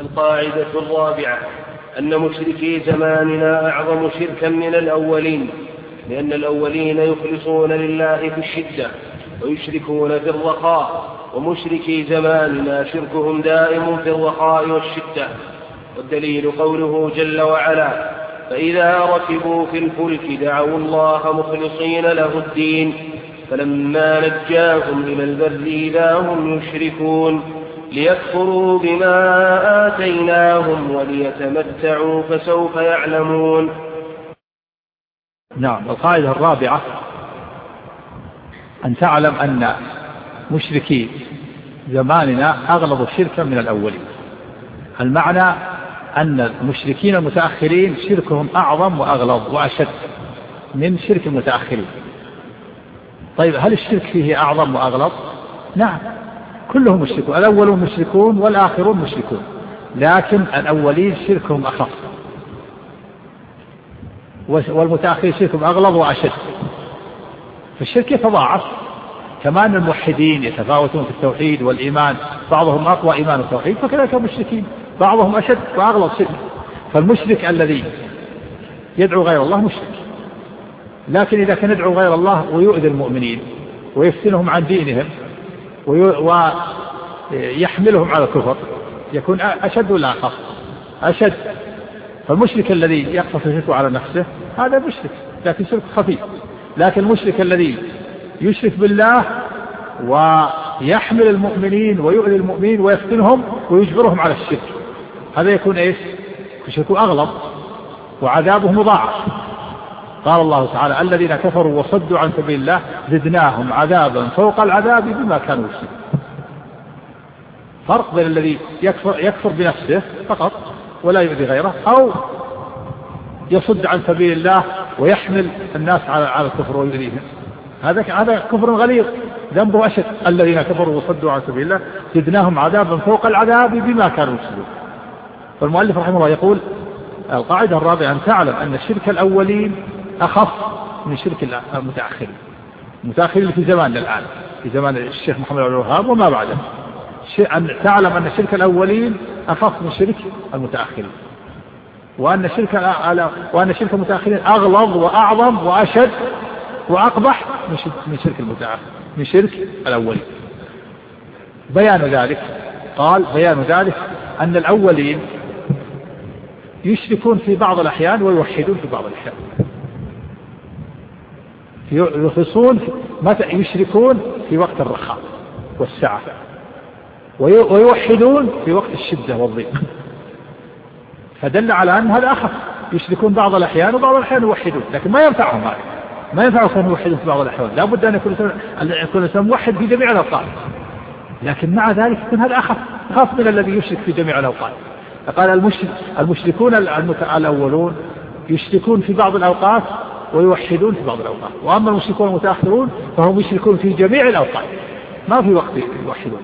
القاعدة الرابعة أن مشركي زماننا أعظم شركا من الأولين، لأن الأولين يخلصون لله في الشدة ويشركون في الرخاء، ومشركي زماننا شركهم دائم في الرخاء والشدة. والدليل قوله جل وعلا: فإذا ركبوا في الفلك دعوا الله مخلصين له الدين فلما نجاهم إلى البر إذا هم يشركون ليكفروا بما آتيناهم وليتمتعوا فسوف يعلمون. نعم. القاعدة الرابعة أن تعلم أن مشركي زماننا أغلظ شركا من الأولين. المعنى أن المشركين المتأخرين شركهم أعظم وأغلظ وأشد من شرك المتأخرين. طيب هل الشرك فيه أعظم وأغلظ؟ نعم، كلهم مشركون، الأولون مشركون والآخرون مشركون، لكن الأولين شركهم أخف والمتأخرين شركهم أغلظ وأشد، فالشرك يتضاعف. كمان الموحدين يتفاوتون في التوحيد والإيمان، بعضهم أقوى إيمان التوحيد فكذلك المشركين بعضهم أشد وأغلظ شرك. فالمشرك الذي يدعو غير الله مشرك، لكن إذا كان يدعو غير الله ويؤذي المؤمنين ويفتنهم عن دينهم ويحملهم على الكفر يكون أشد ولا أخف؟ أشد. فالمشرك الذي يقتصر شركه على نفسه هذا مشرك لكن شرك خفيف، لكن المشرك الذي يشرك بالله ويحمل المؤمنين ويؤذي المؤمنين ويفتنهم ويجبرهم على الشرك هذا يكون إيش؟ شركه أغلظ وعذابه مضاعف. قال الله تعالى: الذين كفروا وصدوا عن سبيل الله زدناهم عذابا فوق العذاب بما كانوا يكسبون. فرق بين الذي يكفر بنفسه فقط ولا يؤذي غيره، أو يصد عن سبيل الله ويحمل الناس على الكفر ويؤذيهم، هذا كفر غليظ ذنبه أشد. الذين كفروا وصدوا عن سبيل الله زدناهم عذابا فوق العذاب بما كانوا يكسبون. فالمؤلف رحمه الله يقول: القاعدة الرابعة أن تعلم أن الشرك الأولين أخف من شرك المتأخرين. المتأخرين في زماننا الآن، في زمان الشيخ محمد عبد الوهاب وما بعده، أن تعلم أن الشرك الأولين أخف من شرك المتأخرين، وأن شرك المتأخرين أغلظ وأعظم وأشد وأقبح من شرك الأولين. بيان ذلك قال: بيان ذلك أن الأولين يشركون في بعض الأحيان ويوحدون في بعض الأحيان. يشركون في وقت الرخاء والسعة، ويوحدون في وقت الشدة والضيق، فدل على أن هذا أخف. يشركون بعض الأحيان وبعض الأحيان يوحدون، لكن ما ينفعهم هذا، ما ينفعهم أن يوحدون في بعض الأحيان. لا بد أن يكون الإنسان موحد في جميع الأوقات، لكن مع ذلك يكون هذا أخف من الذي يشرك في جميع الأوقات. قال: المشركون الأولون يشركون في بعض الأوقات ويوحدون في بعض الأوقات، وأما المشركون المتأخرون فهم يشركون في جميع الأوقات ما في وقت يوحدون.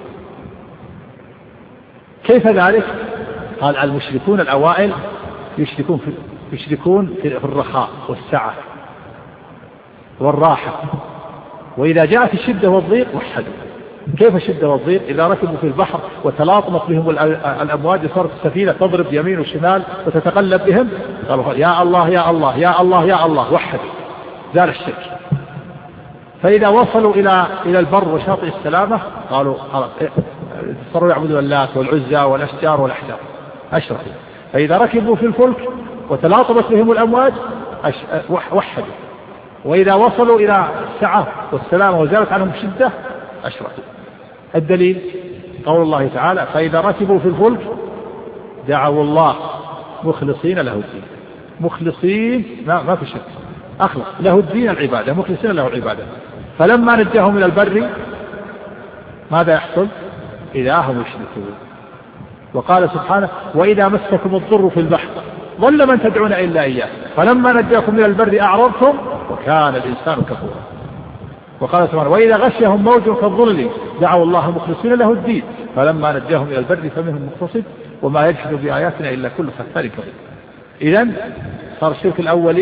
كيف ذلك؟ قال: المشركون الأوائل يشركون في الرخاء والسعة والراحة، وإذا جاءت الشدة والضيق وحدوا. كيف الشدة والضيق؟ إذا ركبوا في البحر وتلاطمت بهم الأمواج صارت السفينة تضرب يمين وشمال وتتقلب بهم، قالوا: يا الله يا الله يا الله يا الله، وحدوا، زال الشرك. فإذا وصلوا إلى البر وشاطئ السلامة قالوا: صاروا يعبدون اللات والعزى والأشجار والأحجار، أشركوا. فإذا ركبوا في الفلك وتلاطمت بهم الأمواج وحدوا. وإذا وصلوا إلى السعة والسلامة وزالت عنهم الشدة أشركوا. الدليل قول الله تعالى: فإذا ركبوا في الفلك دعوا الله مخلصين له الدين. مخلصين ما في شك، أخلص له الدين العبادة، مخلصين له العبادة. فلما نجاهم إلى البر ماذا يحصل؟ إذا هم يشركون. وقال سبحانه: وإذا مسكم الضر في البحر ضل من تدعون إلا إياه فلما نجاكم إلى البر أعرضتم وكان الإنسان كفورا. وقال سبحانه: وإذا غشيهم موج كالظلل دعوا الله مخلصين له الدين فلما نجاهم إلى البر فمنهم مقتصد وما يجحد بآياتنا إلا كل ختار كبير. إذن صار شرك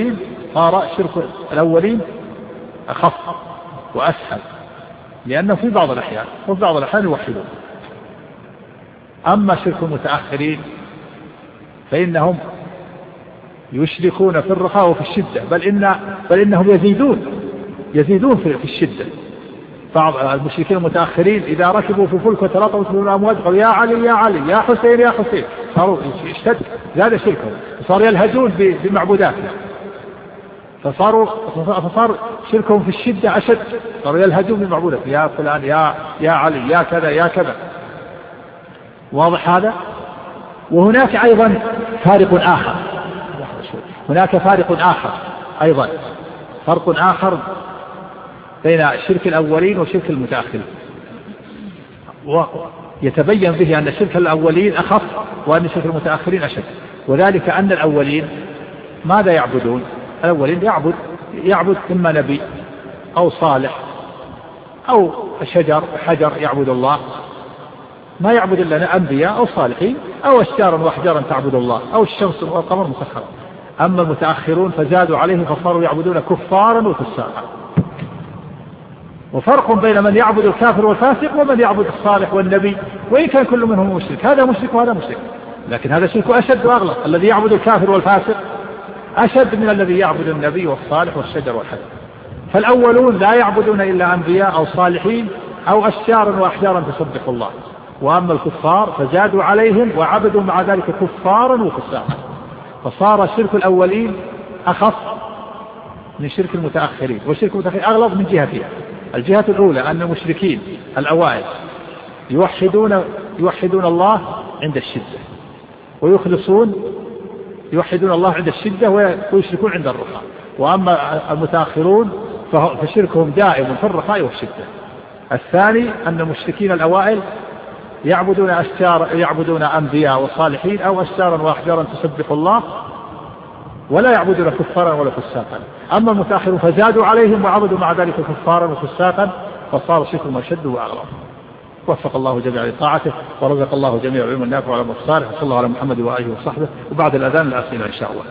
الأولين أخف وأسهل، لأنه في بعض الأحيان وفي بعض الأحيان يوحدون. أما شرك المتأخرين فإنهم يشركون في الرخاء وفي الشدة، بل إنهم يزيدون في الشدة. بعض المشركين المتأخرين إذا ركبوا في فلك وتلاطموا في الأمواج قالوا يا علي يا علي يا حسين يا حسين، صاروا اشتد، زاد شركهم، صاروا يلهجون بمعبودات، فصار شركهم في الشدة أشد، صاروا يلهجون بمعبودات، يا فلان يا علي يا كذا يا كذا. واضح هذا؟ وهناك أيضا فارق آخر، هناك فارق آخر أيضا، فرق آخر بين شرك الأولين وشرك المتأخرين، ويتبين به أن شرك الأولين أخف وأن شرك المتأخرين أشد. وذلك أن الأولين ماذا يعبدون؟ الأولين يعبد إما نبي أو صالح أو حجر يعبد الله، ما يعبد إلا أنبياء أو صالحين أو أشجارا وأحجارا تعبد الله أو الشمس والقمر مسخرة. أما المتأخرون فزادوا عليه فصاروا يعبدون كفارا وفساقا. وفرق بين من يعبد الكافر والفاسق ومن يعبد الصالح والنبي، وإن كان كل منهم مشرك، هذا مشرك وهذا مشرك، لكن هذا شرك أشد وأغلظ. الذي يعبد الكافر والفاسق أشد من الذي يعبد النبي والصالح والشجر والحجر. فالأولون لا يعبدون إلا أنبياء أو صالحين أو أشجارا وأحجارا تسبح الله، وأما الكفار فزادوا عليهم وعبدوا مع ذلك كفارا وفساقا، فصار شرك الأولين أخف من شرك المتأخرين. وشرك المتأخرين أغلظ من جهتين. الجهة الأولى أن المشركين الأوائل يوحدون الله عند الشدة، يوحدون الله عند الشدة ويشركون عند الرخاء. وأما المتأخرون فشركهم دائم في الرخاء والشدة. الثاني أن المشركين الأوائل يعبدون أنبياء وصالحين أو أشجارا وأحجارا تسبح الله، ولا يعبدون كفارا ولا فساقا. أما المتأخرون فزادوا عليهم وعبدوا مع ذلك كفارا وفساقا، فصار شركهم أشد وأغلظ. وفق الله جميعا لطاعته، ورزق الله جميع العلم النافع وعلى الصالح. صلى الله على محمد وآله وصحبه. وبعد الأذان الأسئلة إن شاء الله.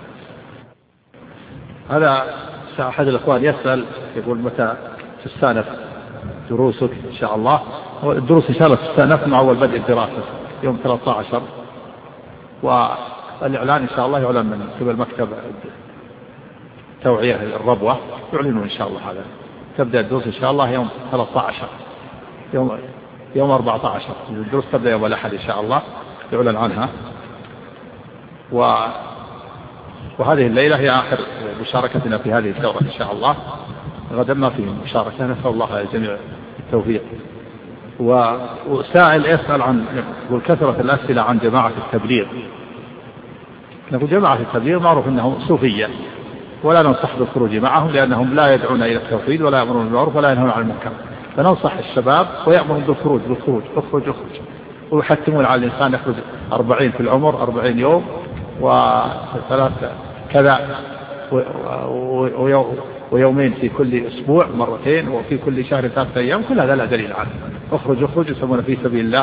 هذا أحد الأخوان يسأل يقول متى تستأنف دروسك إن شاء الله؟ الدروس إن شاء الله تستأنف مع أول بدء الدراسة يوم 13، والإعلان إن شاء الله يعلن من قبل مكتب توعية الربوة، يعلنون إن شاء الله هذا. تبدأ الدروس إن شاء الله يوم 13، يوم 14 الدروس تبدأ يوم الأحد إن شاء الله، يعلن عنها. وهذه الليلة هي آخر مشاركتنا في هذه الدورة إن شاء الله، غدا ما في مشاركة، نسأل الله الجميع التوفيق. وسائل يسأل عن كثرة الأسئلة عن جماعة التبليغ. نقول جماعة التبليغ معروف أنهم صوفية، ولا ننصح بالخروج معهم لأنهم لا يدعون إلى التوحيد ولا يأمرون بالمعروف ولا ينهون عن المنكر. فننصح الشباب ويأمرون بالخروج اخرج، ويحتمون على الإنسان يخرج 40 في العمر 40 يوم وثلاث كذا ويومين في كل أسبوع مرتين، وفي كل شهر 3 أيام. كل هذا لا دليل عنه. اخرج يسمون في سبيل الله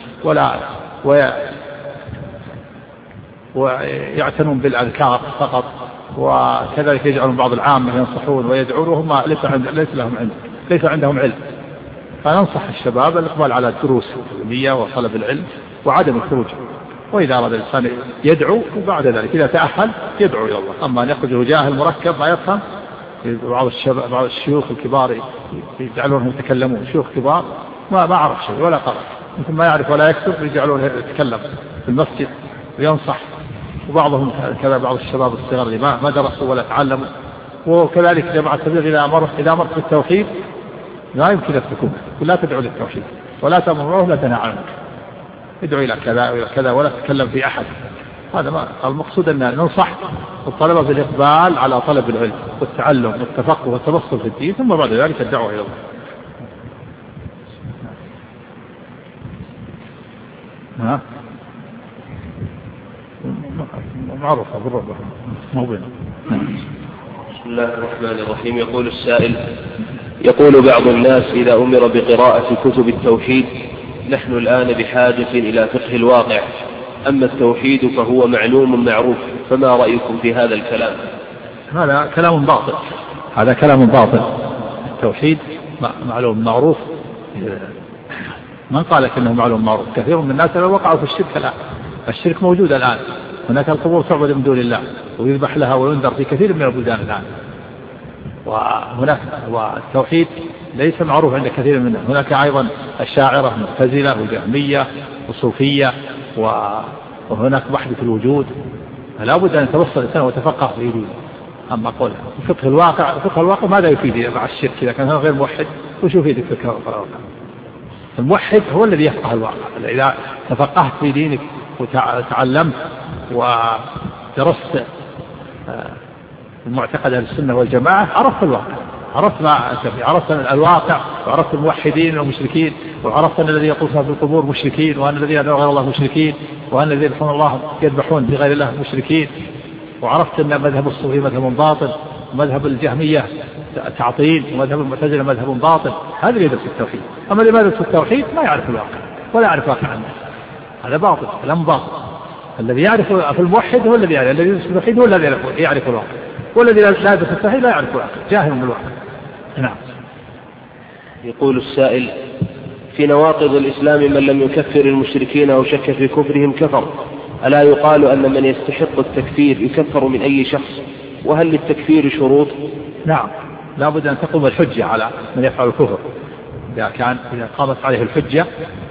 ويعتنون بالأذكار فقط، وكذلك يجعلون بعض العامة ينصحون ويدعون وهم ليس عندهم علم. فننصح الشباب الإقبال على الدروس العلمية وطلب العلم وعدم الخروج. وإذا أراد الإنسان يدعو، وبعد ذلك إذا تأهل يدعو إلى الله. أما أن يخرج جاهل مركب ما يفهم، بعض الشيوخ الكبار يجعلونهم يتكلمون، شيوخ كبار ما عرف شيء ولا قرأ، مثل ما يعرف ولا يكتب، يجعلونه يتكلم في المسجد وينصح. وبعضهم كذا بعض الشباب الصغار اللي ما درسوا ولا تعلموا. وكذلك جماعة التبليغ إذا أمرت بالتوحيد لا يمكن أن لا تدعو للتوحيد ولا تأمر ولا تنهى عنه، ادعو إلى كذا وإلى كذا ولا تتكلم في أحد. هذا ما المقصود، أن ننصح الطلبة بالإقبال على طلب العلم والتعلم والتفقه والتبصر في الدين، ثم بعد ذلك الدعوة إلى الله. معروفة بالرب مو بينه. بسم الله الرحمن الرحيم. يقول السائل: يقول بعض الناس إذا أمر بقراءة كتب التوحيد نحن الآن بحاجة إلى فقه الواقع، أما التوحيد فهو معلوم معروف، فما رأيكم في هذا الكلام؟ هذا كلام باطل، هذا كلام باطل. التوحيد معلوم معروف، من قال إنه معلوم معروف؟ كثير من الناس وقعوا في الشرك الآن. الشرك موجود الآن، هناك القبور تعبد من دون الله ويذبح لها وينذر في كثير من البلدان الآن. وهناك والتوحيد ليس معروف عند كثير منهم. هناك أيضا الشاعرة المعتزلة وجهمية وصوفية وهناك وحدة الوجود. فلا بد أن يتوصل الإنسان وتفقه في دينه. أما قول فقه الواقع ماذا يفيد مع الشرك إذا كان غير موحد؟ وش يفيد فقه الواقع؟ الموحد هو الذي يفقه الواقع. إذا تفقهت في دينك وتعلمت ودرست المعتقد أهل السنة والجماعة عرفت الواقع، عرفت الواقع، وعرفت الموحدين والمشركين، وعرفت أن الذين يطوفون في القبور مشركين، وأن الذين يدعون غير الله مشركين، وأن الذين يدعون الله يذبحون بغير الله مشركين، وعرفت أن مذهب الصوفي مذهب باطل، ومذهب الجهمية تعطيل، ومذهب المعتزلة مذهب باطل. هذا اللي يدرس التوحيد. أما اللي ما يدرس التوحيد ما يعرف الواقع ولا يعرف واقع الناس. هذا باطل، كلام باطل. الذي يعرف في الموحد هو الذي يعرف، الذي يدرس التوحيد هو الذي يعرف الواقع، والذي لا يدرس التوحيد لا يعرف الواقع، جاهل بالواقع. نعم. يقول السائل: في نواقض الإسلام من لم يكفر المشركين أو شك في كفرهم كفر، ألا يقال أن من يستحق التكفير يكفر من أي شخص؟ وهل للتكفير شروط؟ نعم، لا بد أن تقوم الحجة على من يفعل الكفر. إذا قامت عليه الحجة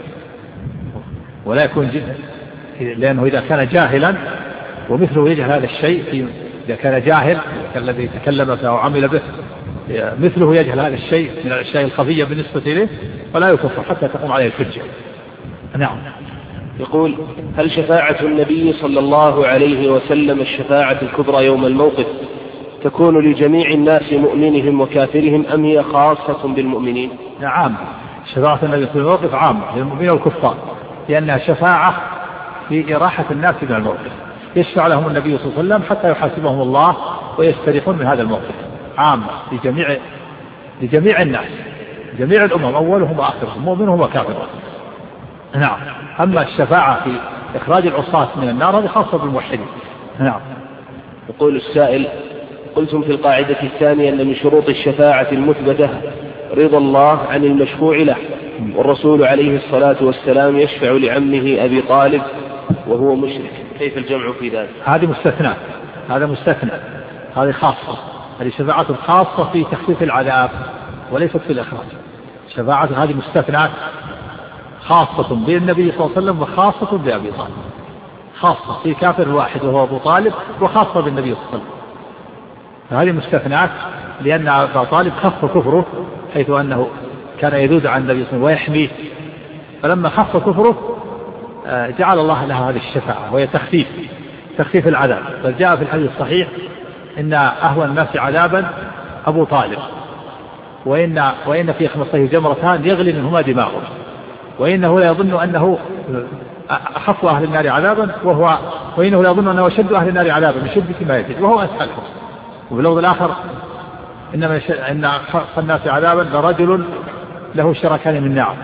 ولا يكون لأنه إذا كان جاهلا ومثله يجهل هذا الشيء، إذا كان جاهل الذي تكلم فيه وعمل به مثله يجهل هذا الشيء من الأشياء الخفية بالنسبة إليه فلا يكفر حتى تقوم عليه الحجة. نعم. يقول: هل شفاعة النبي صلى الله عليه وسلم الشفاعة الكبرى يوم الموقف تكون لجميع الناس مؤمنهم وكافرهم أم هي خاصة بالمؤمنين؟ نعم، شفاعة النبي في الموقف عامة للمؤمنين والكفار، لأنها شفاعة في إراحة الناس من الموقف. يشفع لهم النبي صلى الله عليه وسلم حتى يحاسبهم الله ويستريحون من هذا الموقف. عامة لجميع الناس، جميع الأمم، أولهم وآخرهم، مؤمنهم وكافرهم. نعم. أما الشفاعة في إخراج العصاة من النار هذه خاصة بالموحدين. نعم. يقول السائل: قلتم في القاعدة الثانية أن من شروط الشفاعة المثبتة رضا الله عن المشفوع له، والرسول عليه الصلاة والسلام يشفع لعمه أبي طالب وهو مشرك، كيف الجمع في ذلك؟ هذه مستثنى، هذا مستثنى، هذه خاصة، هذه شفاعة خاصة في تخفيف العذاب وليست في الإخراج. شفاعة هذه مستثنى خاصة بالنبي صلى الله عليه وسلم وخاصة بأبي طالب، خاصة في كافر واحد وهو أبو طالب، وخاصة بالنبي صلى الله عليه وسلم. فهذه مستثنات لأن أبا طالب خف كفره حيث أنه كان يذود عن النبي صلى الله عليه وسلم ويحميه، فلما خف كفره جعل الله لها هذه الشفاعة وهي تخفيف العذاب. بل جاء في الحديث الصحيح إن أهون الناس عذابا أبو طالب، وإن في خمصته جمرتان يغلي منهما دماغه، وإنه لا يظن أنه أخف أهل النار عذابا وإنه لا يظن أنه أشد أهل النار عذابا من شدة ما يجد وهو أسهلهم. وفي اللفظ الآخر إن أخف الناس عذابا لرجل له شركان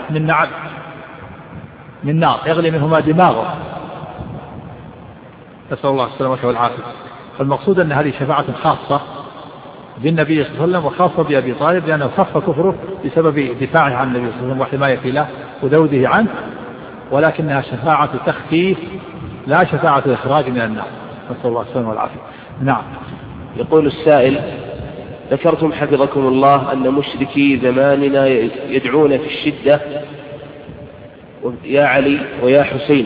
من نار يغلي منهما دماغه، نسأل الله السلامة والعافية. فالمقصود أن هذه شفاعة خاصة بالنبي صلى الله عليه وسلم وخاصة بأبي طالب لأنه خف كفره بسبب دفاعه عن النبي صلى الله عليه وسلم وحمايته له وذوده عنه، ولكنها شفاعة تخفيف لا شفاعة إخراج من النار، نسأل الله السلامة والعافية. نعم. يقول السائل: ذكرتم حفظكم الله أن مشركي زماننا يدعون في الشدة يا علي ويا حسين،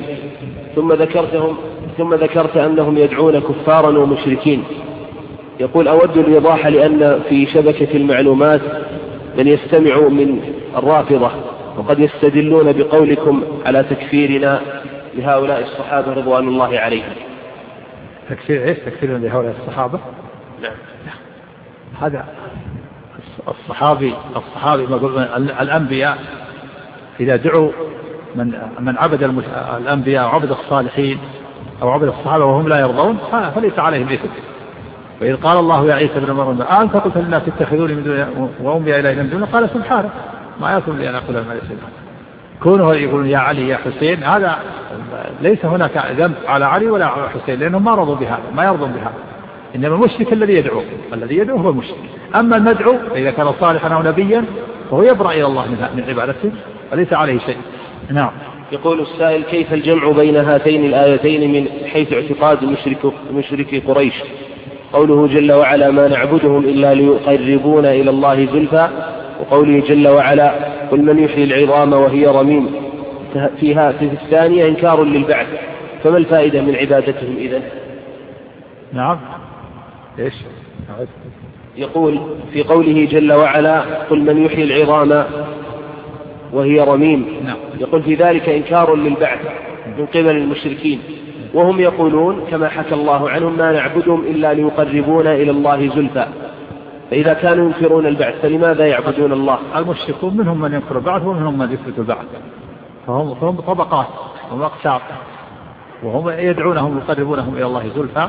ثم ذكرت أنهم يدعون كفارا ومشركين. يقول: أود الإيضاح لأن في شبكة المعلومات من يستمع من الرافضة وقد يستدلون بقولكم على تكفيرنا لهؤلاء الصحابة رضوان الله عليهم. تكفير إيش؟ تكفيرنا لهؤلاء الصحابة؟ نعم. هذا الصحابي الأنبياء إذا دعوا من عبد الأنبياء وعبد الصالحين أو عبد الصحابة وهم لا يرضون فليس عليهم إثم. وإذ قال الله يا عيسى ابن مريم أنت قلت للناس اتخذوني من دون وأمي إلهي من دونه قال سبحانه ما يكون لي أن أقول ما ليس لي. كونه يقولون يا علي يا حسين هذا ليس هناك ذنب على علي ولا على حسين لأنهم ما رضوا بهذا، ما يرضون بهذا. إنما المشرك الذي يدعو هو المشرك. أما المدعو إذا كان صالحا أو نبيا فهو يبرأ إلى الله من عبادته وليس عليه شيء. نعم. يقول السائل: كيف الجمع بين هاتين الآيتين من حيث اعتقاد مشركي قريش؟ قوله جل وعلا: ما نعبدهم إلا ليقربونا إلى الله زلفى، وقوله جل وعلا: قل من يحيي العظام وهي رميم. في الثانية إنكار للبعث، فما الفائدة من عبادتهم إذن؟ نعم. إيش؟ يقول في قوله جل وعلا: قل من يحيي العظام وهي رميم، يقول في ذلك إنكار للبعث من قبل المشركين، وهم يقولون كما حكى الله عنهم: ما نعبدهم إلا ليقربونا إلى الله زلفى. فإذا كانوا ينكرون البعث فلماذا يعبدون الله؟ المشركون منهم من ينكر البعث ومنهم من يثبت البعث، فهم طبقات وأقسام، وهم يدعونهم يقربونهم إلى الله زلفى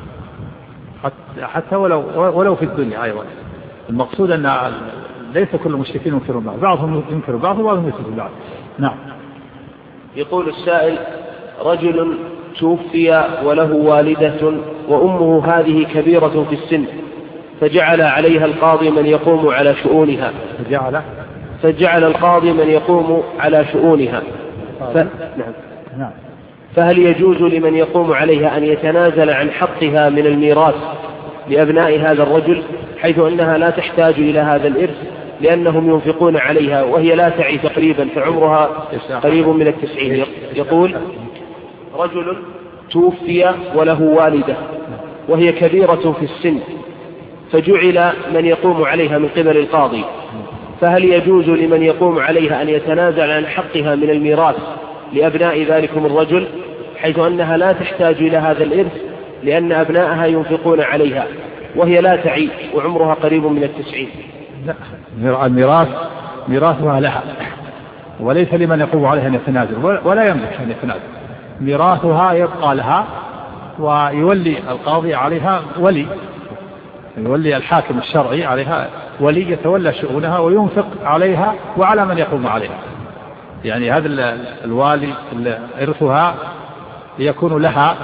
حتى ولو في الدنيا أيضا. المقصود أن ليس كل المشركين ينكرون بعض، بعضهم ينكر بعض وبعضهم يثبت بعض. نعم. يقول السائل: رجل توفي وله والدة وأمه هذه كبيرة في السن، فجعل عليها القاضي من يقوم على شؤونها. فجعل القاضي من يقوم على شؤونها. نعم. فهل يجوز لمن يقوم عليها أن يتنازل عن حقها من الميراث لأبناء هذا الرجل، حيث أنها لا تحتاج إلى هذا الإرث لأنهم ينفقون عليها وهي لا تعي تقريبا، فعمرها قريب من 90. يقول: رجل توفي وله والدة وهي كبيرة في السن، فجعل من يقوم عليها من قبل القاضي، فهل يجوز لمن يقوم عليها أن يتنازل عن حقها من الميراث لأبناء ذلكم الرجل، حيث أنها لا تحتاج إلى هذا الإرث لأن أبنائها ينفقون عليها وهي لا تعي وعمرها قريب من 90؟ لا، الميراث ميراثها لها، وليس لمن يقوم عليها أن يتنازل، ولا يملك أن يتنازل. ميراثها يبقى لها، ويولي القاضي عليها ولي، يولي الحاكم الشرعي عليها ولي يتولى شؤونها وينفق عليها وعلى من يقوم عليها. يعني هذا الوالي إرثها يكون لها،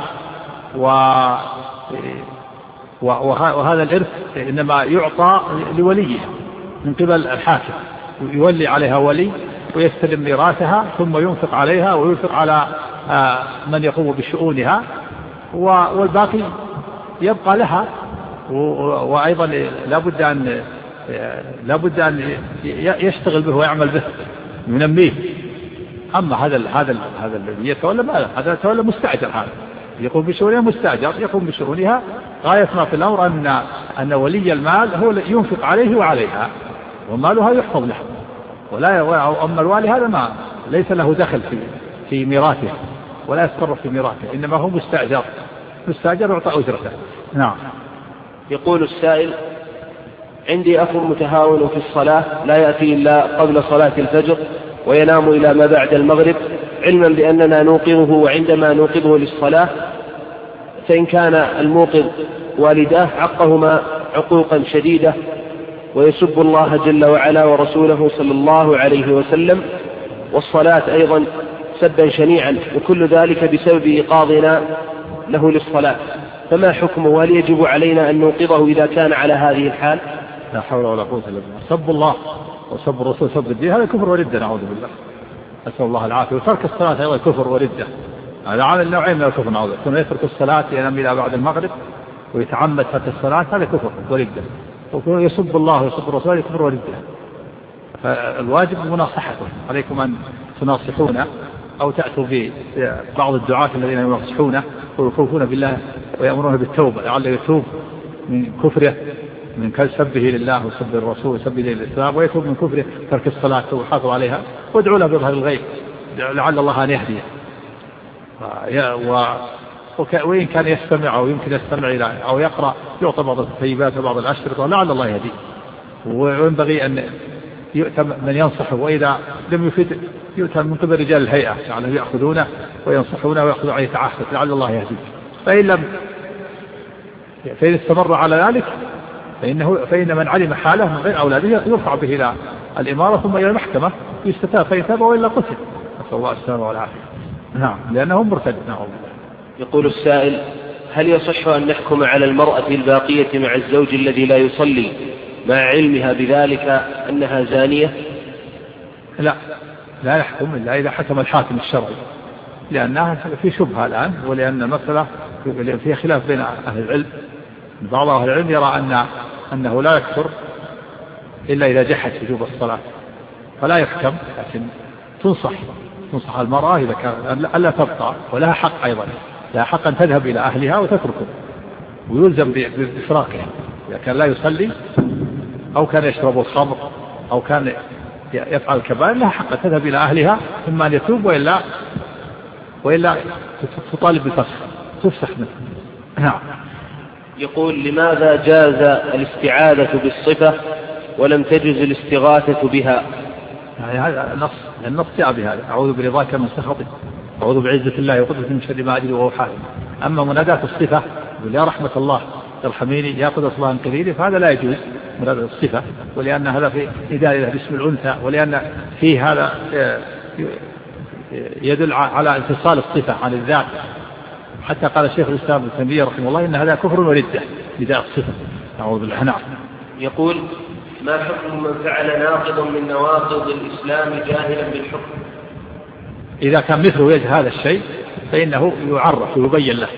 وهذا الإرث إنما يعطى لوليها من قبل الحاكم، يولي عليها ولي ويستلم ميراثها ثم ينفق عليها وينفق على من يقوم بشؤونها، والباقي يبقى لها. وأيضا لابد أن يشتغل به ويعمل به، ينميه. أما هذا الذي يتولى ماذا؟ هذا يتولى مستأجر، هذا يقوم بشؤونها مستأجر، يقوم بشؤونها. غاية ما في الأمر أن ولي المال هو ينفق عليه وعليها، ومالها يحفظ له. أما الوالي هذا ما ليس له دخل في ميراثه ولا يتصرف في ميراثه، إنما هو مستأجر يعطى أجرته. نعم. يقول السائل: عندي أخ متهاون في الصلاة، لا يأتي إلا قبل صلاة الفجر وينام إلى ما بعد المغرب، علما بأننا نوقظه، وعندما نوقظه للصلاة فإن كان الموقظ والداه عقهما عقوقا شديدة، ويسب الله جل وعلا ورسوله صلى الله عليه وسلم، والصلاة أيضا سبا شنيعا، وكل ذلك بسبب إيقاظنا له للصلاة، فما حكمه؟ وهل يجب علينا أن نوقظه إذا كان على هذه الحال؟ لا حول ولا قوة إلا بالله. سب الله وسب الرسول سب الدين هذا كفر وردة، نعوذ بالله، أسأل الله العافية. وترك الصلاة أيضا كفر وردة، هذا عامل نوعين من الكفر، نعوذ بالله. يترك الصلاة ينام إلى بعد المغرب ويتعمد ترك الصلاة، هذا كفر وردة. وكون يسب الله ويسب الرسول كفر وردة. فالواجب مناصحته، عليكم أن تناصحونه أو تأتوا ببعض الدعاة الذين يناصحونه ويخوفون بالله ويأمرون بالتوبة لعله يتوب من كفره، من سبه لله وسب الرسول وسبه للإسلام، ويتوب من كفره ترك الصلاة ويحافظ عليها، وادعوا له بظهر الغيب لعل الله أن يهديه. وإن كان يستمع أو يمكن يستمع إلى أو يقرأ يعطى بعض الطيبات وبعض الأشرطة لعل الله يهديه. وينبغي أن يؤتى من ينصحه، وإذا لم يفيد يؤتى من قبل رجال الهيئة لعلهم يأخذونه وينصحونه ويأخذوا عليه تعهد لعل الله يهديه. فإن استمر على ذلك فإن من علم حاله من غير أولاده يرفع به إلى الإمارة ثم إلى المحكمة يستتاب، فإن تاب وإلا قتل، نسأل الله السلامة والعافية. نعم، لأنهم مرتد. نعم. يقول السائل: هل يصح أن نحكم على المرأة الباقية مع الزوج الذي لا يصلي مع علمها بذلك أنها زانية؟ لا، لا يحكم إلا إذا حكم الحاكم الشرعي، لأنها في شبهة الآن، ولأن المسألة فيها خلاف بين أهل العلم. بعض أهل العلم يرى أنه لا يكفر إلا إذا جحد وجوب الصلاة، فلا يحكم، لكن تنصح المرأة إذا كان ألا تبقى، ولها حق أيضا، لها حق أن تذهب إلى أهلها وتتركه، ويلزم بإفراقها إذا كان لا يصلي أو كان يشرب الخمر أو كان يفعل الكبائر، لها حق تذهب إلى أهلها، إما أن يتوب وإلا تطالب بالفسخ، تفسخ منه. نعم. يقول: لماذا جاز الاستعاذة بالصفة ولم تجز الاستغاثة بها؟ يعني هذا النص جاء بهذا: أعوذ برضاك من سخطك، أعوذ بعزة الله وقدرته من شر ما أجري وهو حالي. أما منادات الصفة يا رحمة الله ارحميني يا قدرة الله انقذيني، فهذا لا يجوز منادات الصفة، ولأن هذا في نداء باسم الأنثى، ولأن فيه هذا يدل على انفصال الصفة عن الذات. حتى قال الشيخ الإسلام ابن تيمية رحمه الله إن هذا كفر وردة نداء الصفة. أعوذ بالله. نعم. يقول: ما حكم من فعل ناقض من نواقض الإسلام جاهلا بالحكم؟ إذا كان مثله يجهل هذا الشيء فإنه يعرف ويبين له،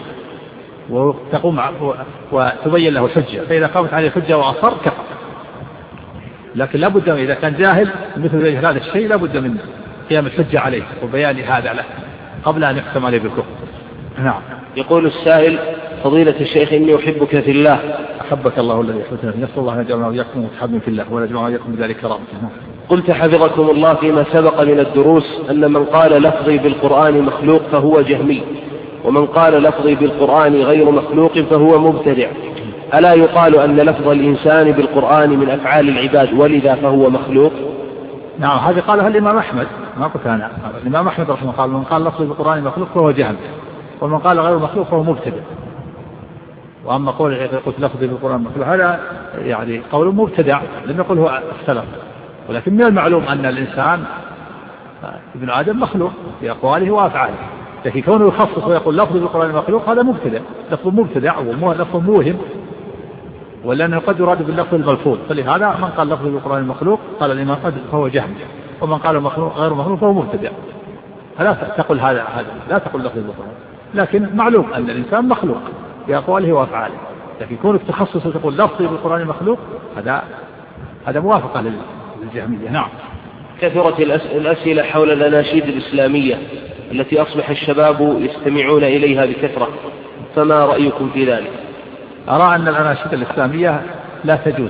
وتبين له الحجة، فإذا قامت عليه الحجة وأصر كفر. لكن لابد إذا كان جاهل مثل يجهل هذا الشيء لابد من قيام الحجة عليه وبيان هذا له قبل أن يحكم عليه بالكفر. نعم. يقول السائل: فضيلة الشيخ، إني أحبك في الله. أحبك الله الذي أحببتنا فيه، نسأل الله أن يجعلنا وإياكم متحابين في الله ونجمعنا وإياكم بذلك كرامته. قلت حفظكم الله فيما سبق من الدروس أن من قال لفظي بالقرآن مخلوق فهو جهمي، ومن قال لفظي بالقرآن غير مخلوق فهو مبتدع، ألا يقال أن لفظ الإنسان بالقرآن من أفعال العباد ولذا فهو مخلوق؟ نعم، هذه قالها الإمام أحمد، ما قلت أنا. الإمام أحمد رحمه الله قال: من قال لفظي بالقرآن مخلوق فهو جهمي، ومن قال غير مخلوق فهو مبتدع. وأما قول قلت لفظي بالقرآن مخلوق هذا يعني قول مبتدع، لم يقل هو اختلف. ولكن من المعلوم أن الإنسان ابن آدم مخلوق في أقواله وأفعاله، لكن كونه يخصص ويقول لفظ بالقرآن مخلوق هذا مبتدع، لفظ مبتدع ولفظ موهم، ولأنه قد يراد باللفظ الملفوظ. فلهذا من قال لفظ بالقرآن مخلوق قال الإمام قد فهو جهمي، ومن قال مخلوق غير مخلوق فهو مبتدع. لا تقل هذا لا تقل لفظ بالقرآن، لكن معلوم أن الإنسان مخلوق في أقواله وأفعاله، لكن كونك تخصص وتقول لفظ بالقرآن مخلوق هذا موافقة للجهمية. نعم. كثرت الأسئلة حول الأناشيد الإسلامية التي أصبح الشباب يستمعون إليها بكثرة، فما رأيكم في ذلك؟ أرى أن الأناشيد الإسلامية لا تجوز،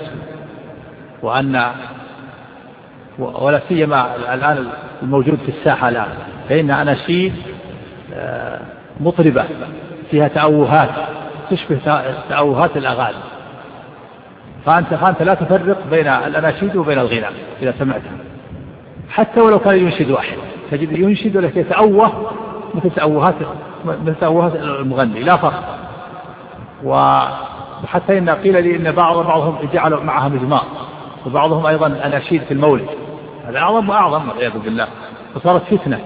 ولا سيما الآن الموجود في الساحة الآن، فإن أناشيد مطربة فيها تأوهات تشبه تأوهات الأغاني، فأنت لا تفرق بين الأناشيد وبين الغناء إذا سمعتها، حتى ولو كان ينشد واحد تجد ينشد ولكن يتأوه مثل تأوهات المغني، لا فرق. وحتى إن قيل لي إن بعضهم جعلوا معها مزمار، وبعضهم أيضا أناشيد في المولد، هذا أعظم وأعظم والعياذ بالله، وصارت فتنة.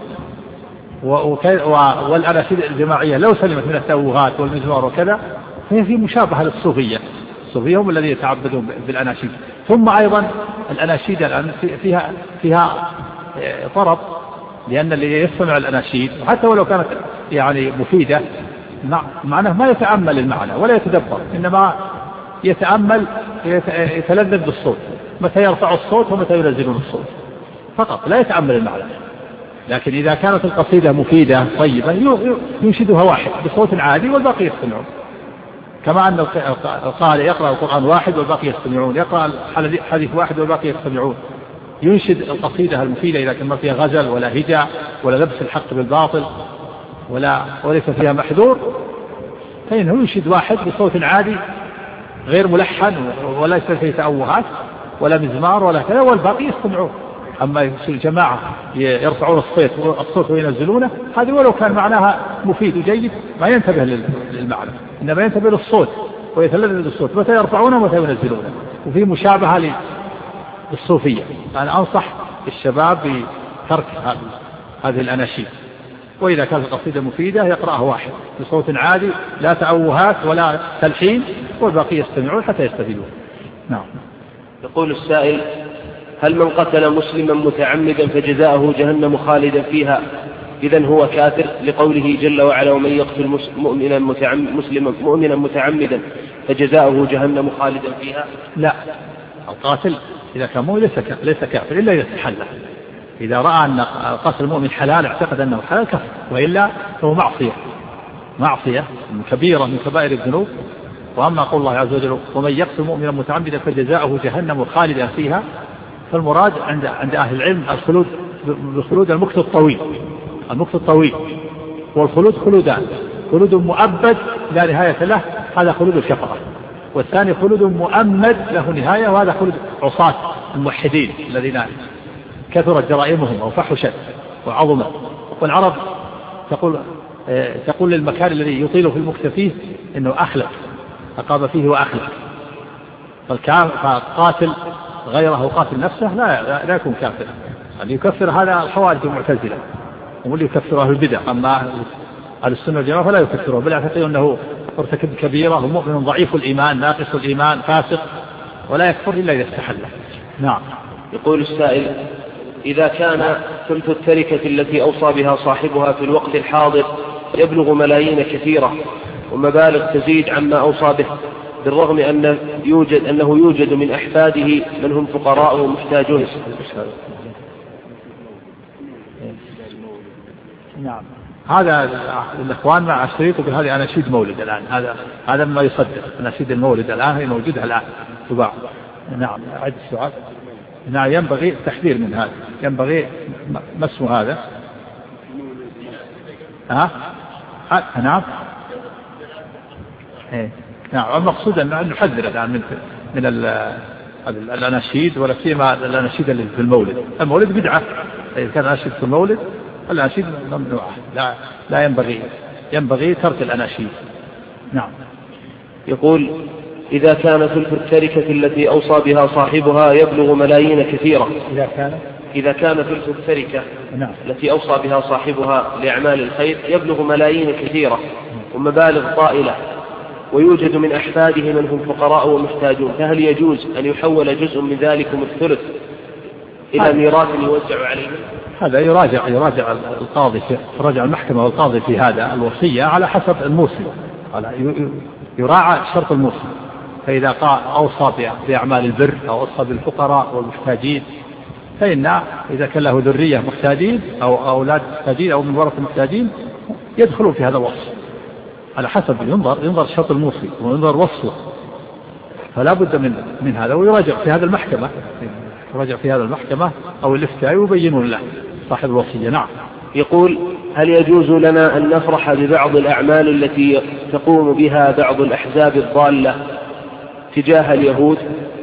والأناشيد الجماعية لو سلمت من التأوهات والمزمار وكذا فهي في مشابهة للصوفية. الصوفية هم الذين يتعبدون بالأناشيد. ثم أيضا الأناشيد الآن فيها طرب، لأن اللي يستمع الأناشيد حتى ولو كانت يعني مفيدة معناه ما يتأمل المعنى ولا يتدبر، إنما يتأمل يتلذذ بالصوت، متى يرفع الصوت ومتى ينزلون الصوت فقط، لا يتأمل المعنى. لكن إذا كانت القصيدة مفيدة طيبة ينشدها واحد بصوت عادي والباقي يستمعون، كما أن القارئ يقرأ القرآن واحد والباقي يستمعون، يقرأ حديث واحد والباقي يستمعون. ينشد القصيدة المفيدة إذا كان ما فيها غزل ولا هجاء ولا لبس الحق بالباطل وليس فيها محذور، فإنه ينشد واحد بصوت عادي غير ملحن وليس فيه تأوهات ولا مزمار ولا كذا، والباقي يستمعون. أما الجماعة يرفعون الصوت وينزلونه، هذه ولو كان معناها مفيد وجيد ما ينتبه للمعنى، إنما ينتبه للصوت ويتلذذ بالصوت، متى يرفعونه ومتى ينزلونه. وفي مشابهة للصوفية. أنا أنصح الشباب بترك هذه الأناشيد، وإذا كانت القصيدة مفيدة يقرأها واحد بصوت عادي لا تأوهات ولا تلحين، والباقي يستمعون حتى يستفيدون. نعم. يقول السائل: هل من قتل مسلما متعمدا فجزاؤه جهنم خالدا فيها إذن هو كافر، لقوله جل وعلا ومن يقتل مؤمنا متعمدا فجزاؤه جهنم خالدا فيها؟ لا، القاتل إذا كان مؤمن ليس كافر إلا إذا استحله. إذا رأى أن قتل المؤمن حلال اعتقد أنه حلال كفر، وإلا فهو معصية كبيرة من كبائر الذنوب. وأما قول الله عز وجل ومن يقتل مؤمنا متعمدا فجزاؤه جهنم خالدا فيها، فالمراد عند أهل العلم الخلود بخلود المكث الطويل، والخلود خلودان: خلود مؤبد لا نهاية له، هذا خلود الكفرة، والثاني خلود مؤمد له نهاية، وهذا خلود عصاة الموحدين الذين كثرت جرائمهم أو فحشت وعظمت. والعرب تقول للمكان الذي يطيل في المكث فيه إنه أخلق، أقام فيه وأخلق. فالقاتل غيره وقاتل نفسه لا يكون كافر. اللي يكفر هذا الحوادث المعتزلة، واللي يكفر أهل البدع. أما أهل السنة والجماعة فلا يكفره، بل يعتقد أنه ارتكب كبيرة ومؤمن ضعيف الإيمان ناقص الإيمان فاسق، ولا يكفر إلا إذا استحله. نعم. يقول السائل: إذا كان ثلث التركة التي أوصى بها صاحبها في الوقت الحاضر يبلغ ملايين كثيرة ومبالغ تزيد عما أوصى به، بالرغم أنه يوجد من أحفاده من هم فقراء ومحتاجون. نعم. هذا الإخوان مع الشريط يقول هذه أناشيد مولد الآن، هذا ما يصدق. أناشيد المولد الآن هي موجودة الآن تباع. نعم. أعد السؤال. نعم. ينبغي التحذير من هذا، ينبغي مسح هذا. نعم. نعم. المقصود أن نحذر الآن من الأناشيد، ولا سيما الأناشيد اللي في المولد. المولد بدعة، إذا كان أناشيد في المولد الأناشيد ممنوعة، لا ينبغي ترك الأناشيد. نعم. يقول: إذا كان ثلث التركة التي أوصى بها صاحبها يبلغ ملايين كثيرة، إذا كان ثلث التركة التي أوصى بها صاحبها لأعمال الخير يبلغ ملايين كثيرة ومبالغ طائلة، ويوجد من أحفاده من هم فقراء ومحتاجون، فهل يجوز أن يحول جزء من ذلكم الثلث إلى ميراث يوزع عليهم؟ هذا يراجع القاضي، يراجع المحكمة والقاضي في هذا الوصية على حسب الموسم، يراعى شرط الموسم. فإذا أوصى بأعمال البر أو أوصى بالفقراء والمحتاجين، فإن إذا كان له ذرية محتاجين أو أولاد محتاجين أو من ورثة محتاجين يدخلوا في هذا الوصف على حسب ينظر شرط الموصي وينظر وصفه. فلا بد من هذا، ويراجع في هذا المحكمة أو الافتاء ويبينون له صاحب الوصية. نعم. يقول: هل يجوز لنا أن نفرح ببعض الأعمال التي تقوم بها بعض الأحزاب الضالة تجاه اليهود؟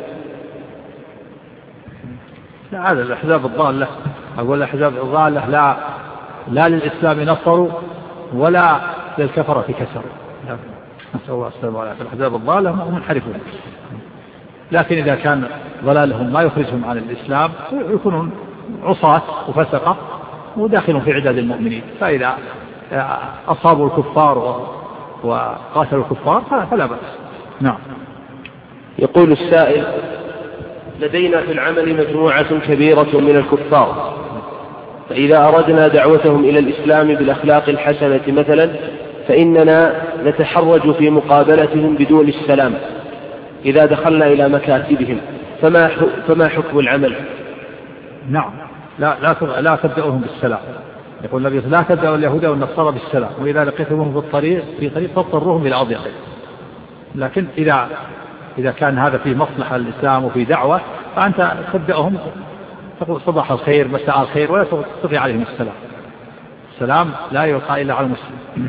لا، هذا الأحزاب الضالة، أقول الأحزاب الضالة لا للإسلام نصروا ولا للكفرة كسروا. نسأل الله السلامة والعافية. الأحزاب الضالة هم منحرفون، لكن إذا كان ضلالهم ما يخرجهم عن الإسلام يكونون عصاة وفسقة وداخلون في عداد المؤمنين. فإذا أصابوا الكفار وقاتلوا الكفار فلا بأس. نعم. يقول السائل: لدينا في العمل مجموعة كبيرة من الكفار، فإذا أردنا دعوتهم إلى الإسلام بالأخلاق الحسنة مثلا، فإننا نتحرج في مقابلتهم بدون السلام إذا دخلنا إلى مكاتبهم، فما حكم العمل؟ نعم. لا تبدأهم بالسلام. يقول النبي: لا تبدأوا اليهود والنصارى بالسلام، وإذا لقيتموهم في طريق فاضطروهم إلى أضيق. لكن إذا كان هذا في مصلحة الإسلام وفي دعوة، فأنت تبدأهم تقول صباح الخير مساء الخير، ولا تطفي عليهم السلام لا يلقى إلا على المسلم.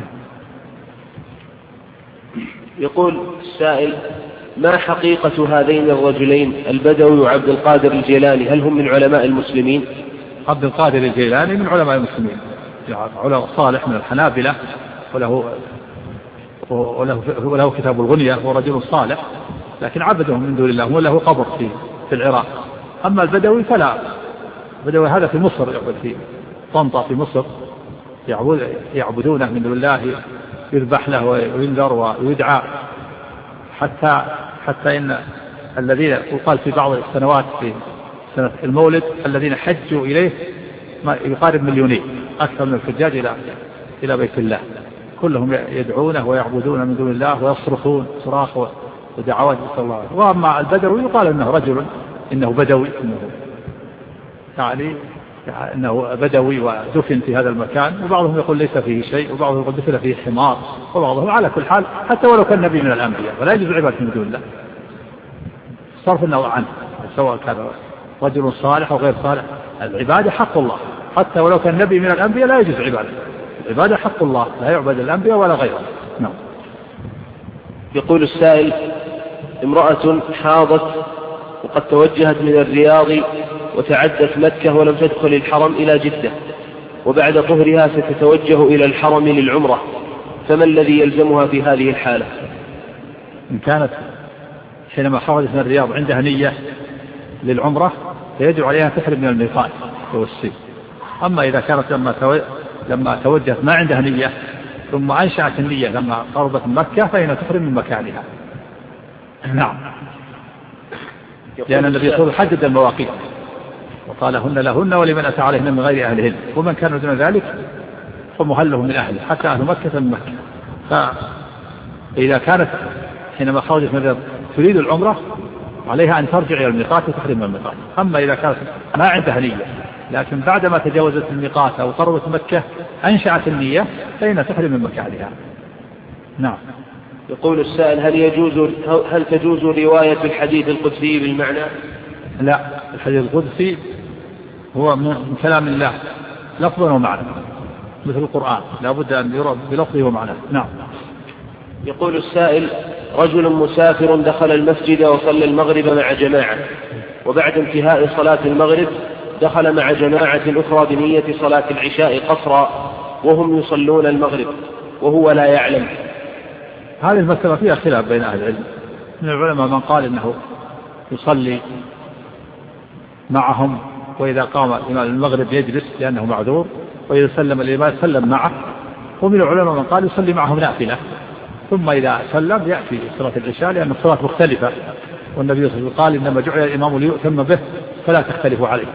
يقول السائل: ما حقيقة هذين الرجلين البدوي وعبد القادر الجيلاني؟ هل هم من علماء المسلمين؟ عبد القادر الجيلاني من علماء المسلمين، علماء صالح من الحنابلة، وله كتاب الغنية، هو رجل صالح، لكن عبدهم من دون الله، وله قبر في العراق. أما البدوي فلا، البدوي هذا في مصر، يعبد في طنطا في مصر، يعبدونه من دون الله، يذبح له وينذر ويدعى، حتى إن الذين يقال في بعض السنوات في سنة المولد الذين حجوا إليه ما يقارب 2,000,000 أكثر من الحجاج إلى بيت الله، كلهم يدعونه ويعبدون من دون الله ويصرخون صراخ ودعوات صلى الله عليه وسلم. وأما البدوي يقال إنه رجل إنه بدوي، يعني أنه بدوي ودفن في هذا المكان، وبعضهم يقول ليس فيه شيء، وبعضهم يقول دفن فيه حمار، وبعضهم على كل حال حتى ولو كان نبي من الأنبياء ولا يجوز عبادة من دون الله صرف النظر عنه، سواء كان رجل صالح أو غير صالح. العبادة حق الله، حتى ولو كان نبي من الأنبياء لا يجوز عبادة. العبادة حق الله، لا يعبد الأنبياء ولا غيرهم. نعم. يقول السائل: امرأة حاضت وقد توجهت من الرياض وتعدت مكة ولم تدخل الحرم إلى جدة، وبعد طهرها ستتوجه إلى الحرم للعمرة، فما الذي يلزمها في هذه الحالة؟ إن كانت حينما خرجت من الرياض عندها نية للعمرة فيجب عليها تحرم من الميقات والسيف. أما إذا كانت لما توجهت ما عندها نية ثم أنشأت النية لما قربت من مكة فإنها تحرم من مكانها. نعم. لأن النبي صلى الله عليه وسلم حدد المواقيت وقال: هن لهن ولمن أتى عليهن من غير أهلهن، ومن كان دون ذلك فمهله من أهله حتى أهل مكة من مكة. فإذا كانت حينما خرجت من الرياض تريد العمرة عليها أن ترجع إلى الميقات وتحرم من الميقات. أما إذا كانت ما عندها نية لكن بعدما تجاوزت الميقات أو قربت مكة أنشأت النية فإنها تحرم من مكانها. نعم. يقول السائل: هل تجوز رواية الحديث القدسي بالمعنى؟ لا، الحديث القدسي هو من كلام الله لفظا ومعنى مثل القرآن، لا بد أن يرى بلفظه ومعنى. نعم. يقول السائل: رجل مسافر دخل المسجد وصلى المغرب مع جماعة، وبعد انتهاء صلاة المغرب دخل مع جماعة أخرى بنية صلاة العشاء قصرا وهم يصلون المغرب وهو لا يعلم. هذه المسألة فيها خلاف بين أهل العلم. من العلماء من قال إنه يصلي معهم، وإذا قام الإمام المغرب يجلس لأنه معذور، وإذا سلم الإمام سلم معه. ومن العلماء من قال يصلي معهم نافلة، ثم إذا سلم يأتي صلاة العشاء لأن الصلاة مختلفة، والنبي صلى الله عليه وسلم قال: إنما جعل الإمام ليؤتم به فلا تختلفوا عليه.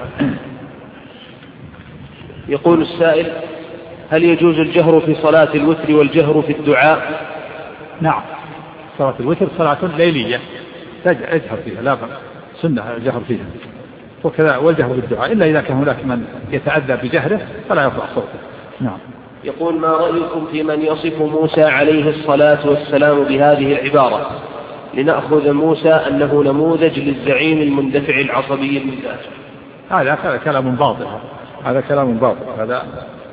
يقول السائل: هل يجوز الجهر في صلاة الوتر والجهر في الدعاء؟ نعم، صلاة الوتر صلاة ليلية يجهر فيها، لا سنة الجهر فيها، وكذا والجهر بالدعاء، إلا إذا كان هناك من يتأذى بجهره فلا يرفع صوته. نعم. يقول: ما رأيكم في من يصف موسى عليه الصلاة والسلام بهذه العبارة: لنأخذ موسى أنه نموذج للزعيم المندفع العصبي المزاج؟ هذا كلام باطل، هذا كلام باطل، هذا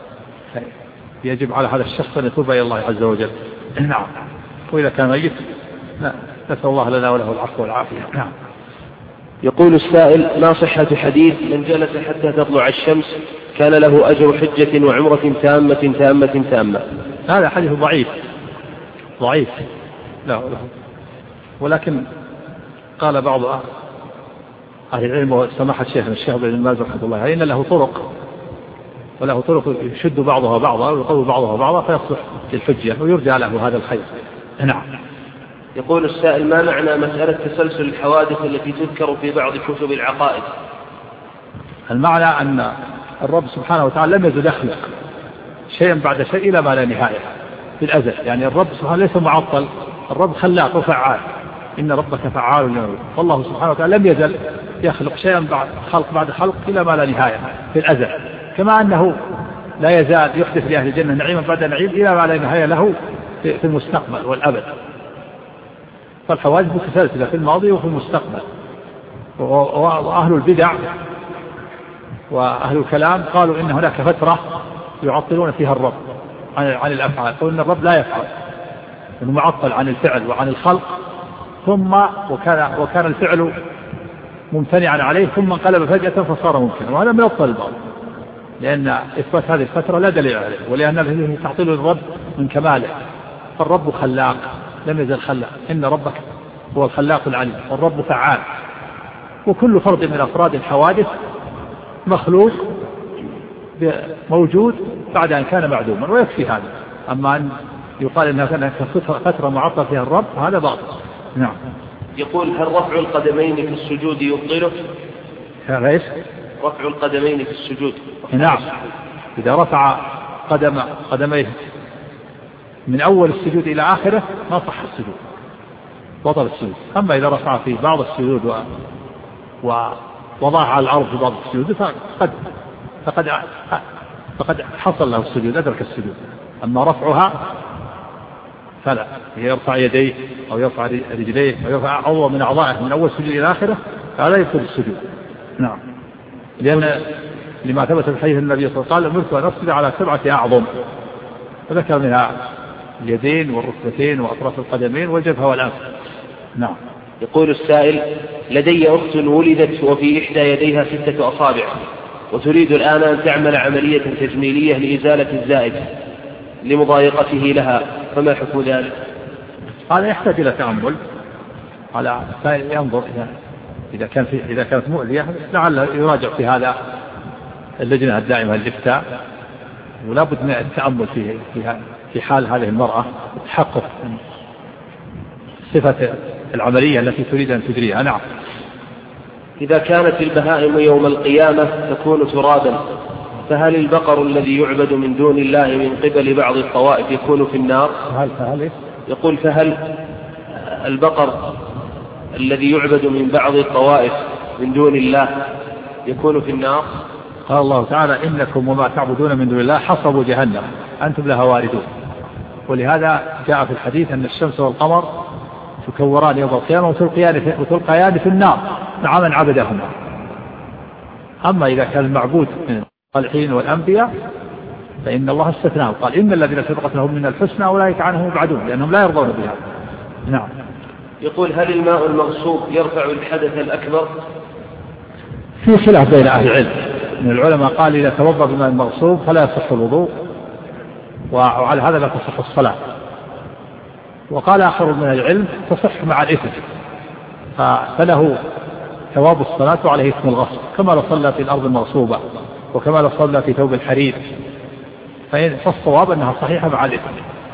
يجب على هذا الشخص أن يتوب إلى الله عز وجل. نعم. وإذا كان ميت نسأل الله لنا وله العفو والعافية. نعم. يقول السائل: ما صحة حديث من جلس حتى تطلع الشمس كان له أجر حجة وعمرة تامة تامة تامة؟ هذا حديث ضعيف لا، ولكن قال بعض أهل العلم وسماحة الشيخ ابن باز رحمه الله عليه إن له طرق، وله طرق يشد بعضها بعضا ويقوي بعضها بعضا فيصلح للحجة ويرجع له هذا الخير. نعم. يقول السائل: ما معنى مسألة تسلسل الحوادث التي تذكر في بعض كتب العقائد؟ المعنى أن الرب سبحانه وتعالى لم يزل يخلق شيئا بعد شيء إلى ما لا نهاية في الأزل، يعني الرب سبحانه ليس معطل، الرب خلاق وفعال، إن ربك فعال لما يريد. والله سبحانه وتعالى لم يزل يخلق شيئا بعد خلق إلى ما لا نهاية في الأزل، كما أنه لا يزال يحدث لأهل الجنة نعيما بعد نعيم إلى ما لا نهاية له في المستقبل والأبد. فالحوادث متسلسلة في الماضي وفي المستقبل. وأهل البدع وأهل الكلام قالوا إن هناك فترة يعطلون فيها الرب عن الأفعال، قالوا إن الرب لا يفعل، إنه معطل عن الفعل وعن الخلق، ثم وكان الفعل ممتنعا عليه ثم انقلب فجأة فصار ممكنا، وهذا من أبطل الباطل، لأن إثبات هذه الفترة لا دليل عليه، ولأن هذه تعطيل الرب من كماله. فالرب خلاق لم يزل خلاق، إن ربك هو الخلاق العليم، والرب فعال، وكل فرد من أفراد الحوادث مخلوق موجود بعد أن كان معدوما، ويكفي هذا. أما أن يقال إنها كانت فترة معطل فيها الرب هذا باطل. نعم. يقول: هل رفع القدمين في السجود يبطله؟ ايش؟ رفع القدمين في السجود. نعم، إذا رفع قدميه من أول السجود إلى آخره ما صح السجود، بطل السجود. أما إذا رفع في بعض السجود ووضعها على الأرض في بعض السجود فقد حصل له السجود، أدرك السجود. أما رفعها فلا، يرفع يديه أو يرفع رجليه أو يرفع عضو من أعضائه من أول السجود إلى آخره فلا يدخل السجود. نعم، لأن لما ثبت في حديث النبي صلى الله عليه وسلم: أمرت أن أسجد على 7 أعظم، فذكر منها اليدين والركبتين وأطراف القدمين والجبهة والأنف. نعم. يقول السائل: لدي أخت ولدت وفي إحدى يديها 6 أصابع، وتريد الآن أن تعمل عملية تجميلية لإزالة الزائد لمضايقته لها، فما حكم ذلك؟ هذا يحتاج إلى تأمل، على ينظر إذا كانت مؤلية لعل يراجع في هذا اللجنة الدائمة للإفتاء، ولا بد من التأمل في حال هذه المرأة، تحقق صفة العملية التي تريد أن تجريها. نعم. إذا كانت البهائم يوم القيامة تكون ترابا، فهل البقر الذي يعبد من دون الله من قبل بعض الطوائف يكون في النار؟ يقول: فهل البقر الذي يعبد من بعض الطوائف من دون الله يكون في النار؟ قال الله تعالى: إنكم وما تعبدون من دون الله حصب جهنم أنتم لها واردون. ولهذا جاء في الحديث أن الشمس والقمر تكوران يوم القيامة وتلقيان في النار مع من عبدهما. أما إذا كان المعبود من الصالحين والأنبياء فإن الله استثناه، قال: إن الذين سبقت لهم من الحسنى أولئك عنهم يبعدون، لأنهم لا يرضون بها. نعم. يقول: هل الماء المغصوب يرفع الحدث الأكبر؟ في خلاف بين أهل العلم، من العلماء قال: إذا توضأ بالماء المغصوب فلا يصح الوضوء، وعلى هذا لا تصح الصلاة. وقال آخر من العلم: تصح مع الإثم، فله ثواب الصلاة وعليه اسم الغصب، كما لو صلى في الأرض المغصوبة وكما لو صلى في ثوب الحرير. فالصواب أنها صحيحة مع الإثم.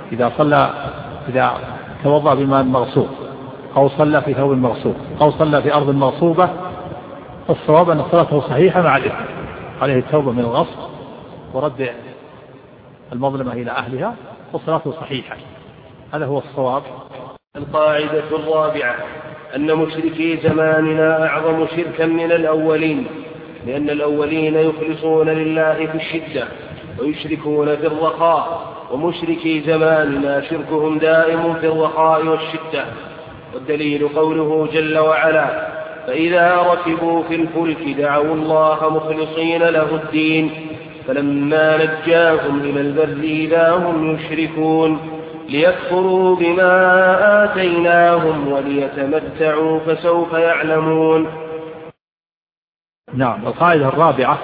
إذا توضأ بالماء المغصوب أو صلى في ثوب المغصوب أو صلى في أرض مغصوبة، فالصواب أن صلاته صحيحة مع الإثم، عليه التوبة من الغصب ورد المظلمة إلى أهلها، وصلاته صحيحة. هذا هو الصواب. القاعدة الرابعة: أن مشركي زماننا أعظم شركا من الأولين، لأن الأولين يخلصون لله في الشدة ويشركون في الرخاء، ومشركي زماننا شركهم دائم في الرخاء والشدة. والدليل قوله جل وعلا: فإذا ركبوا في الفلك دعوا الله مخلصين له الدين فلما نجاهم إلى البر إذا هم يشركون ليكفروا بما آتيناهم وليتمتعوا فسوف يعلمون. نعم. القاعدة الرابعة: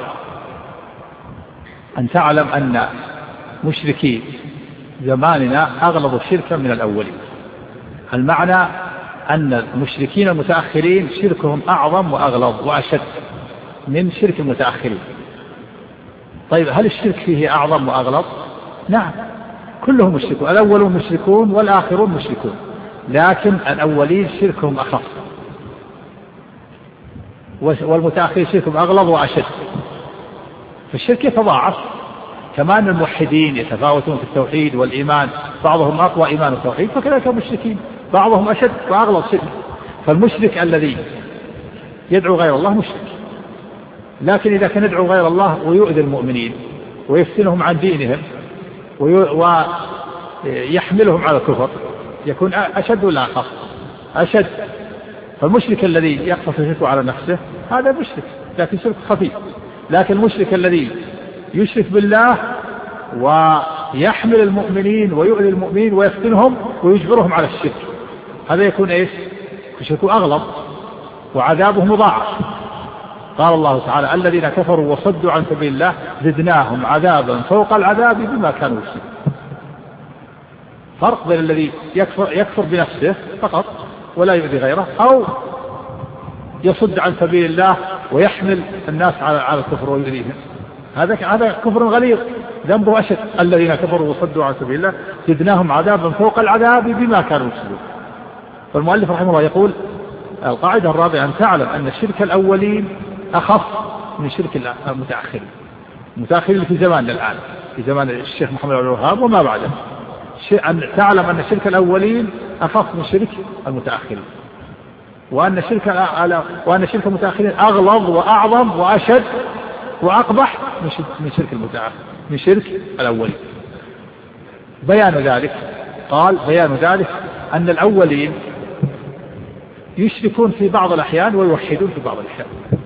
أن تعلم أن مشركي زماننا أغلظ شركا من الأولين. المعنى أن المشركين المتأخرين شركهم أعظم وأغلظ وأشد من شرك المتأخرين. طيب، هل الشرك فيه أعظم وأغلظ؟ نعم، كلهم مشركون، الأولون مشركون والآخرون مشركون، لكن الأولين شركهم أخف والمتأخرين شركهم أغلظ وأشد. فالشرك يتضاعف، كمان الموحدين يتفاوتون في التوحيد والإيمان، بعضهم أقوى إيمان والتوحيد، فكذلك المشركين بعضهم أشد وأغلظ شرك. فالمشرك الذي يدعو غير الله مشرك، لكن إذا كان يدعو غير الله ويؤذي المؤمنين ويفتنهم عن دينهم ويحملهم على الكفر يكون أشد ولا أخف؟ أشد. فالمشرك الذي يقصف شركه على نفسه هذا مشرك، لكن شرك خفيف. لكن المشرك الذي يشرك بالله ويحمل المؤمنين ويؤذي المؤمنين ويفتنهم ويجبرهم على الشرك، هذا يكون إيش؟ شركه أغلظ وعذابه مضاعف. قال الله تعالى: الذين كفروا وصدوا عن سبيل الله زدناهم عذابا فوق العذاب بما كانوا يكسبون. فرق بين الذي يكفر بنفسه فقط ولا يؤذي غيره، أو يصد عن سبيل الله ويحمل الناس على الكفر ويؤذيهم، هذا كفر غليظ ذنبه أشد. الذين كفروا وصدوا عن سبيل الله زدناهم عذابا فوق العذاب بما كانوا يكسبون. فالمؤلف رحمه الله يقول: القاعدة الرابعة: أن تعلم أن شرك الأولين أخف من شرك المتأخرين. المتأخرين في زماننا الآن، في زمان الشيخ محمد بن الوهاب وما بعده، أن تعلم أن شرك الأولين أخف من شرك المتأخرين، وأن شرك المتأخرين أغلظ وأعظم وأشد وأقبح من شرك الأولين. بيان ذلك قال بيان ذلك أن الأولين يشركون في بعض الأحيان ويوحدون في بعض الأحيان.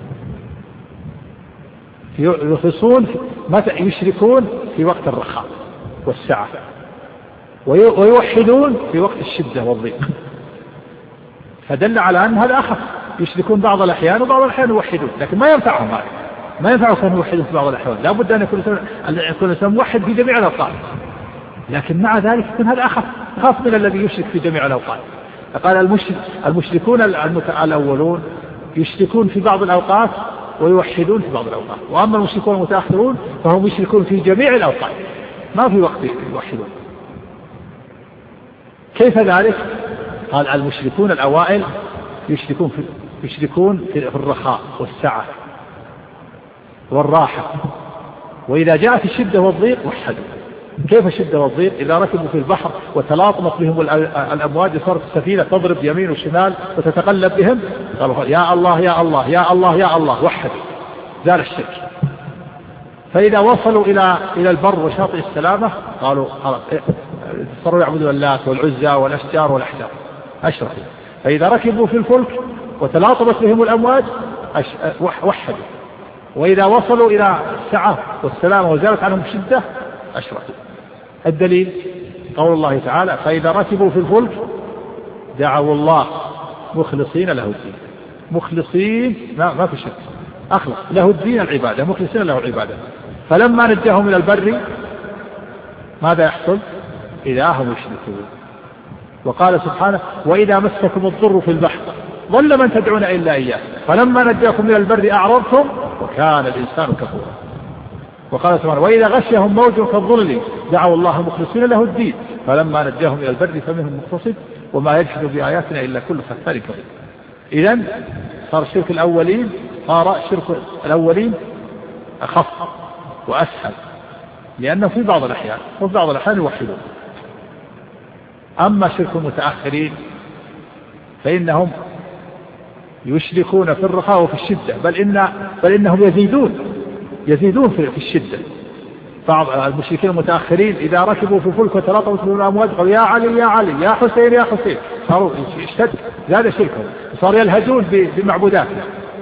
يشركون في وقت الرخاء والسعة، ويوحدون في وقت الشدة والضيق، فدل على أن هذا أخف. يشركون بعض الأحيان وبعض الأحيان يوحدون، لكن ما ينفعهم هذا، ما ينفعهم أن يوحدون في بعض الأحيان، لا بد أن يكون الإنسان موحد في جميع الأوقات، لكن مع ذلك يكون هذا أخف من الذي يشرك في جميع الأوقات. قال المشركون الأولون يشركون في بعض الأوقات ويوحدون في بعض الأوقات، وأما المشركون المتأخرون فهم يشركون في جميع الأوقات، ما في وقت يوحدون. كيف ذلك؟ قال المشركون الأوائل يشركون في الرخاء والسعة والراحة، وإذا جاءت الشدة والضيق وحدوا. كيف الشدة والضيق؟ إذا ركبوا في البحر وتلاطمت بهم الأمواج صارت السفينة تضرب يمين وشمال وتتقلب بهم، قالوا يا الله يا الله يا الله يا الله، وحدوا، زال الشرك. فإذا وصلوا إلى البر وشاطئ السلامة قالوا صاروا يعبدون اللات والعزى والأشجار والأحجار، أشركوا. فإذا ركبوا في الفلك وتلاطمت بهم الأمواج وحدوا. وإذا وصلوا إلى السعة والسلامة وزالت عنهم الشدة أشركوا. الدليل قول الله تعالى فإذا ركبوا في الفلك دعوا الله مخلصين له الدين. مخلصين ما في شك، أخلص له الدين العبادة، مخلصين له العبادة. فلما نجاهم من البر ماذا يحصل؟ إذا هم يشركون. وقال سبحانه وإذا مسكم الضر في البحر ضل من تدعون إلا إياه فلما نجاكم من البر أعرضتم وكان الإنسان كفورا. وقال سبحانه وإذا غشيهم موج كالظلل دعوا الله مخلصين له الدين فلما نجاهم إلى البر فمنهم مقتصد وما يجحد بآياتنا إلا كل ختار كبير. إذن صار شرك الأولين أخف وأسهل، لأنه في بعض الأحيان وفي بعض الأحيان يوحدون. أما شرك المتأخرين فإنهم يشركون في الرخاء وفي الشدة، بل إنهم يزيدون في الشدة. بعض المشركين المتأخرين إذا ركبوا في فلك وتلاطمت بهم الأمواج قالوا يا علي يا علي يا حسين يا حسين، صاروا اشتد، زاد شركهم، صاروا يلهجون بمعبوداتهم،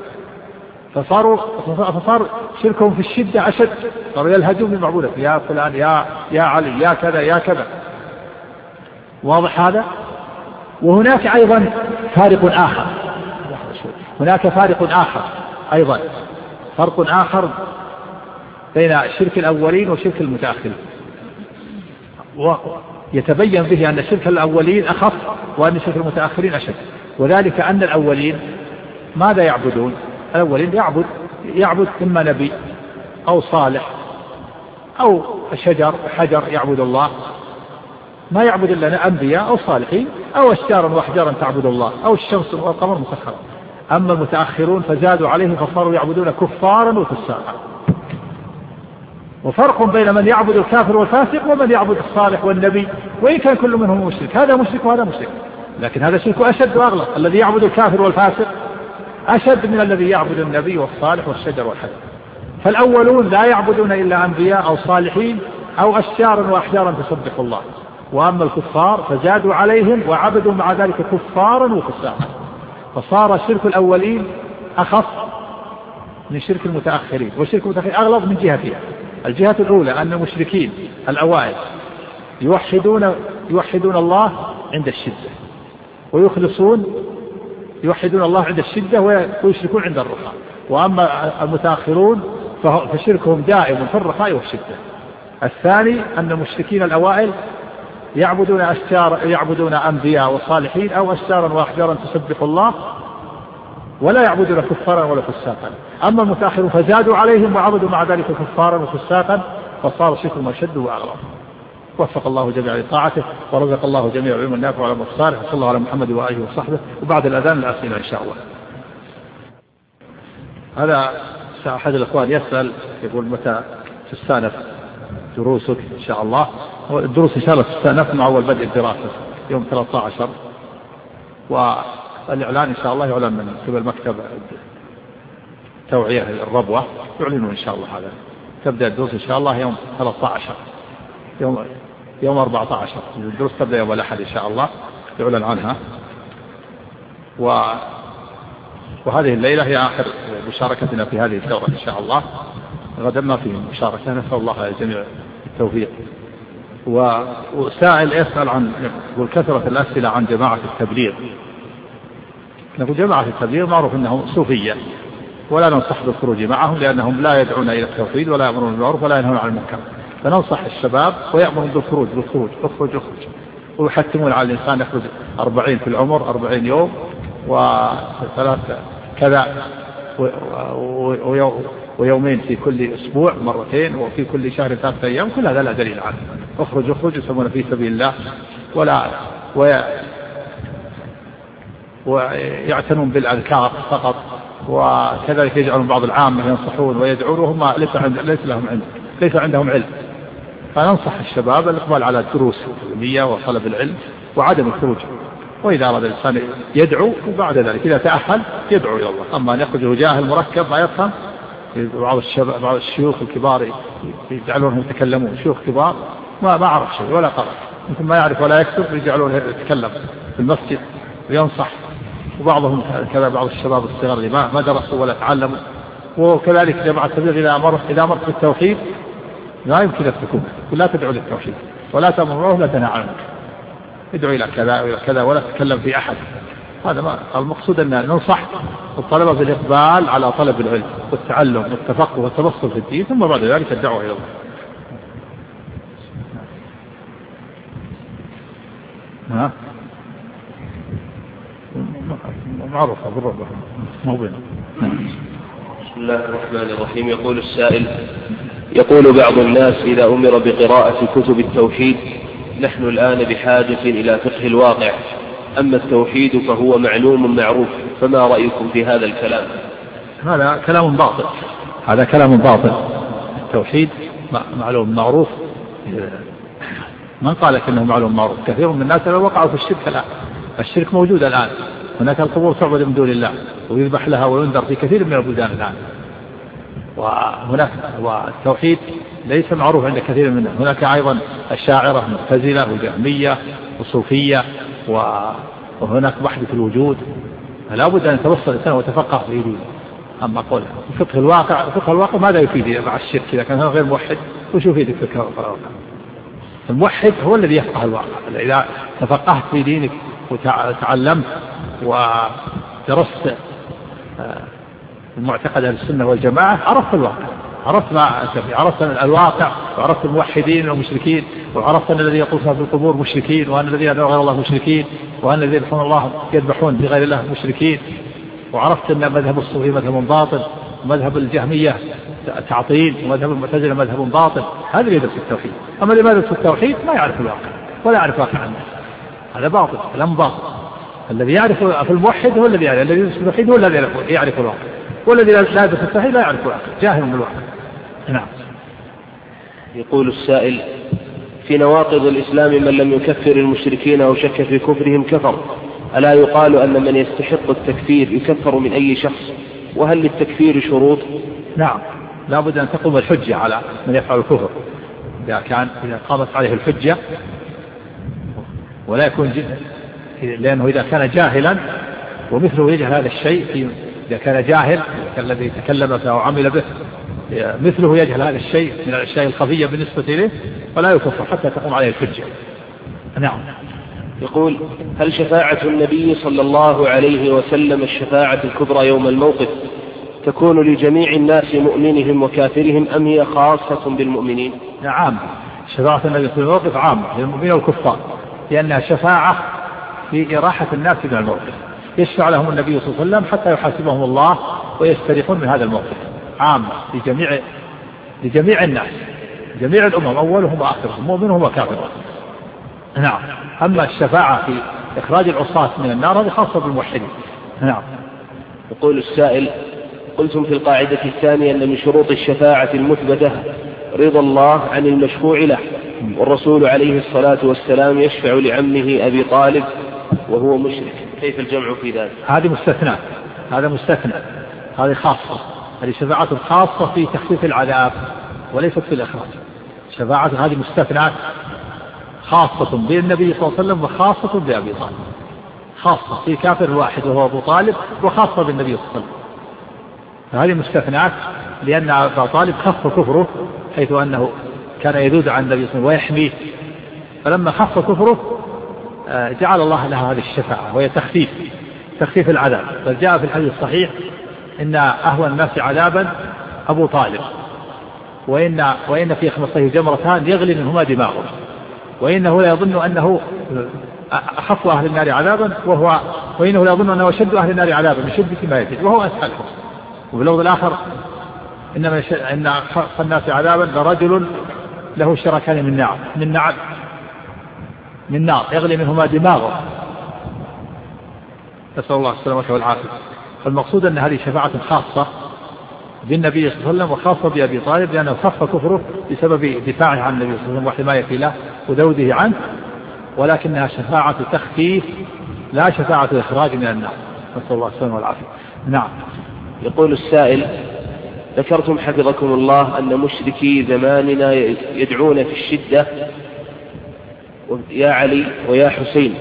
فصار شركهم في الشدة أشد، صاروا يلهجون بمعبوداتهم، يا فلان يا علي يا كذا يا كذا. واضح هذا؟ وهناك أيضا فارق آخر، هناك فارق آخر أيضا، فرق آخر بين شرك الأولين وشرك المتأخرين، ويتبين به أن شرك الأولين أخف وأن شرك المتأخرين أشد. وذلك أن الأولين ماذا يعبدون؟ الأولين يعبد إما نبي أو صالح أو حجر يعبد الله، ما يعبد إلا أنبياء أو صالحين أو أشجارا وأحجارا تعبد الله أو الشمس والقمر مسخرة. أما المتأخرون فزادوا عليه فصاروا يعبدون كفارا وفساقا. وفرق بين من يعبد الكافر والفاسق ومن يعبد الصالح والنبي، وإن كان كل منهم مشرك، هذا مشرك وهذا مشرك، لكن هذا شرك أشد وأغلظ. الذي يعبد الكافر والفاسق أشد من الذي يعبد النبي والصالح والشجر والحجر. فالأولون لا يعبدون إلا أنبياء أو صالحين أو أشجارا وأحجارا تسبح الله، وأما الكفار فزادوا عليهم وعبدوا مع ذلك كفارا وفساقا. فصار شرك الأولين أخف من شرك المتأخرين، وشرك المتأخرين أغلظ من جهتين. الجهة الأولى أن المشركين الأوائل يوحدون الله عند الشدة، يوحدون الله عند الشدة ويشركون عند الرخاء. وأما المتأخرون فشركهم دائم في الرخاء والشدة. الثاني أن المشركين الأوائل يعبدون أنبياء وصالحين أو أشجارا وأحجارا تسبح الله ولا يعبدون كفارا ولا فساقا. أما المتأخرون فزادوا عليهم وعبدوا مع ذلك كفارا وفساقا، فصار شركهم أشد وأغلظ. وفق الله جميعا لطاعته ورزق الله جميع العلم النافع وعلى الصالح. صلى الله على محمد وآله وصحبه. وبعد الأذان الأسئلة إن شاء الله. هذا أحد الأخوان يسأل يقول متى تستأنف دروسك إن شاء الله. الدروس إن شاء الله تستأنف مع أول بدء الدراسة يوم 13، والإعلان إن شاء الله يعلن من قبل مكتب توعية الربوة، يعلنون إن شاء الله هذا. تبدأ الدروس إن شاء الله يوم 13 يوم 14 الدروس تبدأ يوم الأحد إن شاء الله يعلن عنها. وهذه الليلة هي آخر مشاركتنا في هذه الدورة إن شاء الله، غدا ما في مشاركة، نسأل الله الجميع التوفيق. وسائل يسأل عن كثرة الأسئلة عن جماعة التبليغ. نقول جماعة التبليغ معروف أنهم صوفية، ولا ننصح بالخروج معهم لأنهم لا يدعون إلى التوحيد ولا يأمرون بالمعروف ولا ينهون عن المنكر. فننصح الشباب ويأمرون بالخروج اخرج ويحتمون على الإنسان يخرج 40 في العمر 40 يوم وثلاثة كذا ويومين في كل أسبوع مرتين وفي كل شهر 3 أيام، كل هذا لا دليل عنه. اخرج يسمون في سبيل الله ويعتنون بالأذكار فقط، وكذلك يجعلون بعض العامة ينصحون ويدعون وهم ليس عندهم علم. فننصح الشباب الإقبال على الدروس العلمية وطلب العلم وعدم الخروج. وإذا أراد الإنسان يدعو وبعد ذلك إذا تأهل يدعو إلى الله. أما أن يخرج جاهل مركب ما يفهم، بعض الشيوخ الكبار يجعلونهم يتكلمون، شيوخ كبار ما عرف شيء ولا قرأ، يمكن ما يعرف ولا يكتب، يجعلونه يتكلم في المسجد وينصح. وبعضهم كذا بعض الشباب الصغار اللي ما درسوا ولا تعلموا. وكذلك جماعة التبليغ إذا أمرت بالتوحيد لا يمكن يتركونه، لا تدعو للتوحيد ولا تأمره ولا تنهى عنه، ادعو إلى كذا وإلى كذا ولا تتكلم في أحد. هذا ما المقصود، أن ننصح الطلبة بالإقبال على طلب العلم والتعلم والتفقه والتبصر في الدين، ثم بعد ذلك الدعوة إلى الله. معروفة بالربع موبين. بسم الله الرحمن الرحيم. يقول السائل: يقول بعض الناس إذا أمر بقراءة كتب التوحيد: نحن الآن بحاجة إلى فقه الواقع، أما التوحيد فهو معلوم معروف، فما رأيكم في هذا الكلام؟ هذا كلام باطل، هذا كلام باطل. التوحيد معلوم معروف، من قال إنه معلوم معروف؟ كثير من الناس لو وقعوا في الشرك الآن. الشرك موجود الآن، هناك القبور تعبد من دون الله ويذبح لها وينذر في كثير من البلدان الآن. والتوحيد ليس معروف عند كثير منهم. هناك أيضا الشاعرة معتزلة وجهمية وصوفية، وهناك وحدة الوجود. فلا بد أن يتوصل الإنسان وتفقه في دينه. أما قول فقه الواقع ماذا يفيد مع الشرك إذا كان غير موحد؟ وش يفيدك فقه الواقع؟ الموحد هو الذي يفقه الواقع. إذا تفقهت في دينك وتعلمت ودرست المعتقد أهل السنة والجماعة، عرفت الواقع، عرفت الواقع، وعرفت الموحدين والمشركين، وعرفت أن الذين يطوفون في القبور مشركين، وأن الذين يدعون غير الله مشركين، وأن الذين يدعون الله يذبحون بغير الله مشركين، وعرفت أن مذهب الصوفية مذهب باطل، ومذهب الجهمية تعطيل، ومذهب المعتزلة مذهب باطل. هذا اللي يدرس التوحيد. أما اللي ما يدرس التوحيد ما يعرف الواقع ولا يعرف واقع الناس. هذا باطل، كلام باطل. الذي يعرف في الموحد هو الذي يعرف، الذي يدرس التوحيد هو الذي يعرف الواقع، والذي لا يدرس التوحيد لا يعرف الواقع، جاهل من الواقع. نعم. يقول السائل: في نواقض الإسلام من لم يكفر المشركين أو شك في كفرهم كفر، ألا يقال أن من يستحق التكفير يكفر من أي شخص؟ وهل للتكفير شروط؟ نعم، لا بد أن تقوم الحجة على من يفعل الكفر. إذا قامت عليه الحجة ولا يكون لأنه إذا كان جاهلا ومثله يجهل هذا الشيء، إذا كان جاهل الذي تكلم فيه وعمل به مثله يجهل هذا الشيء من الأشياء الخفية بالنسبة إليه، فلا يكفر حتى تقوم عليه الحجة. نعم. يقول: هل شفاعة النبي صلى الله عليه وسلم الشفاعة الكبرى يوم الموقف تكون لجميع الناس مؤمنهم وكافرهم، أم هي خاصة بالمؤمنين؟ نعم، شفاعة النبي في الموقف عامة للمؤمنين والكفار، لأنها شفاعة في إراحة الناس من الموقف. يشفع لهم النبي صلى الله عليه وسلم حتى يحاسبهم الله ويستريحون من هذا الموقف. عامة لجميع الناس، جميع الأمم، أولهم وآخرهم، مؤمنهم وكافرهم. نعم. أما الشفاعة في إخراج العصاة من النار هذه خاصة بالموحدين. نعم. يقول السائل: قلتم في القاعدة الثانية أن من شروط الشفاعة المثبتة رضا الله عن المشفوع له، والرسول عليه الصلاة والسلام يشفع لعمه أبي طالب وهو مشرك، كيف الجمع في ذلك؟ هذه مستثنى، هذا مستثنى، هذه خاصة، هذه شفاعة خاصة في تخفيف العذاب وليست في الإخراج. شفاعة هذه مستثنات خاصة بالنبي صلى الله عليه وسلم وخاصة بأبي طالب، خاصة في كافر واحد وهو أبو طالب، وخاصة بالنبي صلى الله عليه وسلم. هذه مستثنات لأن أبا طالب خف كفره، حيث أنه كان يذود عن النبي صلى الله عليه وسلم ويحميه، فلما خف كفره جعل الله لها هذه الشفاعة وهي تخفيف العذاب. بل جاء في الحديث الصحيح إن أهون الناس عذابا أبو طالب، وإن في خمصته جمرتان يغلي منهما دماغه، وإنه لا يظن أنه أخف أهل النار عذابا وإنه لا يظن أنه أشد أهل النار عذابا من شدة ما يجد وهو أسهلهم. وفي اللفظ الآخر إن أخف الناس عذابا لرجل له شركان من نار يغلي منهما دماغه، نسأل الله السلامة والعافية. فالمقصود أن هذه شفاعة خاصة بالنبي صلى الله عليه وسلم وخاصة بأبي طالب، لأنه خف كفره بسبب دفاعه عن النبي صلى الله عليه وسلم وحمايته له وذوده عنه، ولكنها شفاعة تخفيف لا شفاعة إخراج من النار، نسأل الله السلامة والعافية. نعم. يقول السائل: ذكرتم حفظكم الله أن مشركي زماننا يدعون في الشدة يا علي ويا حسين،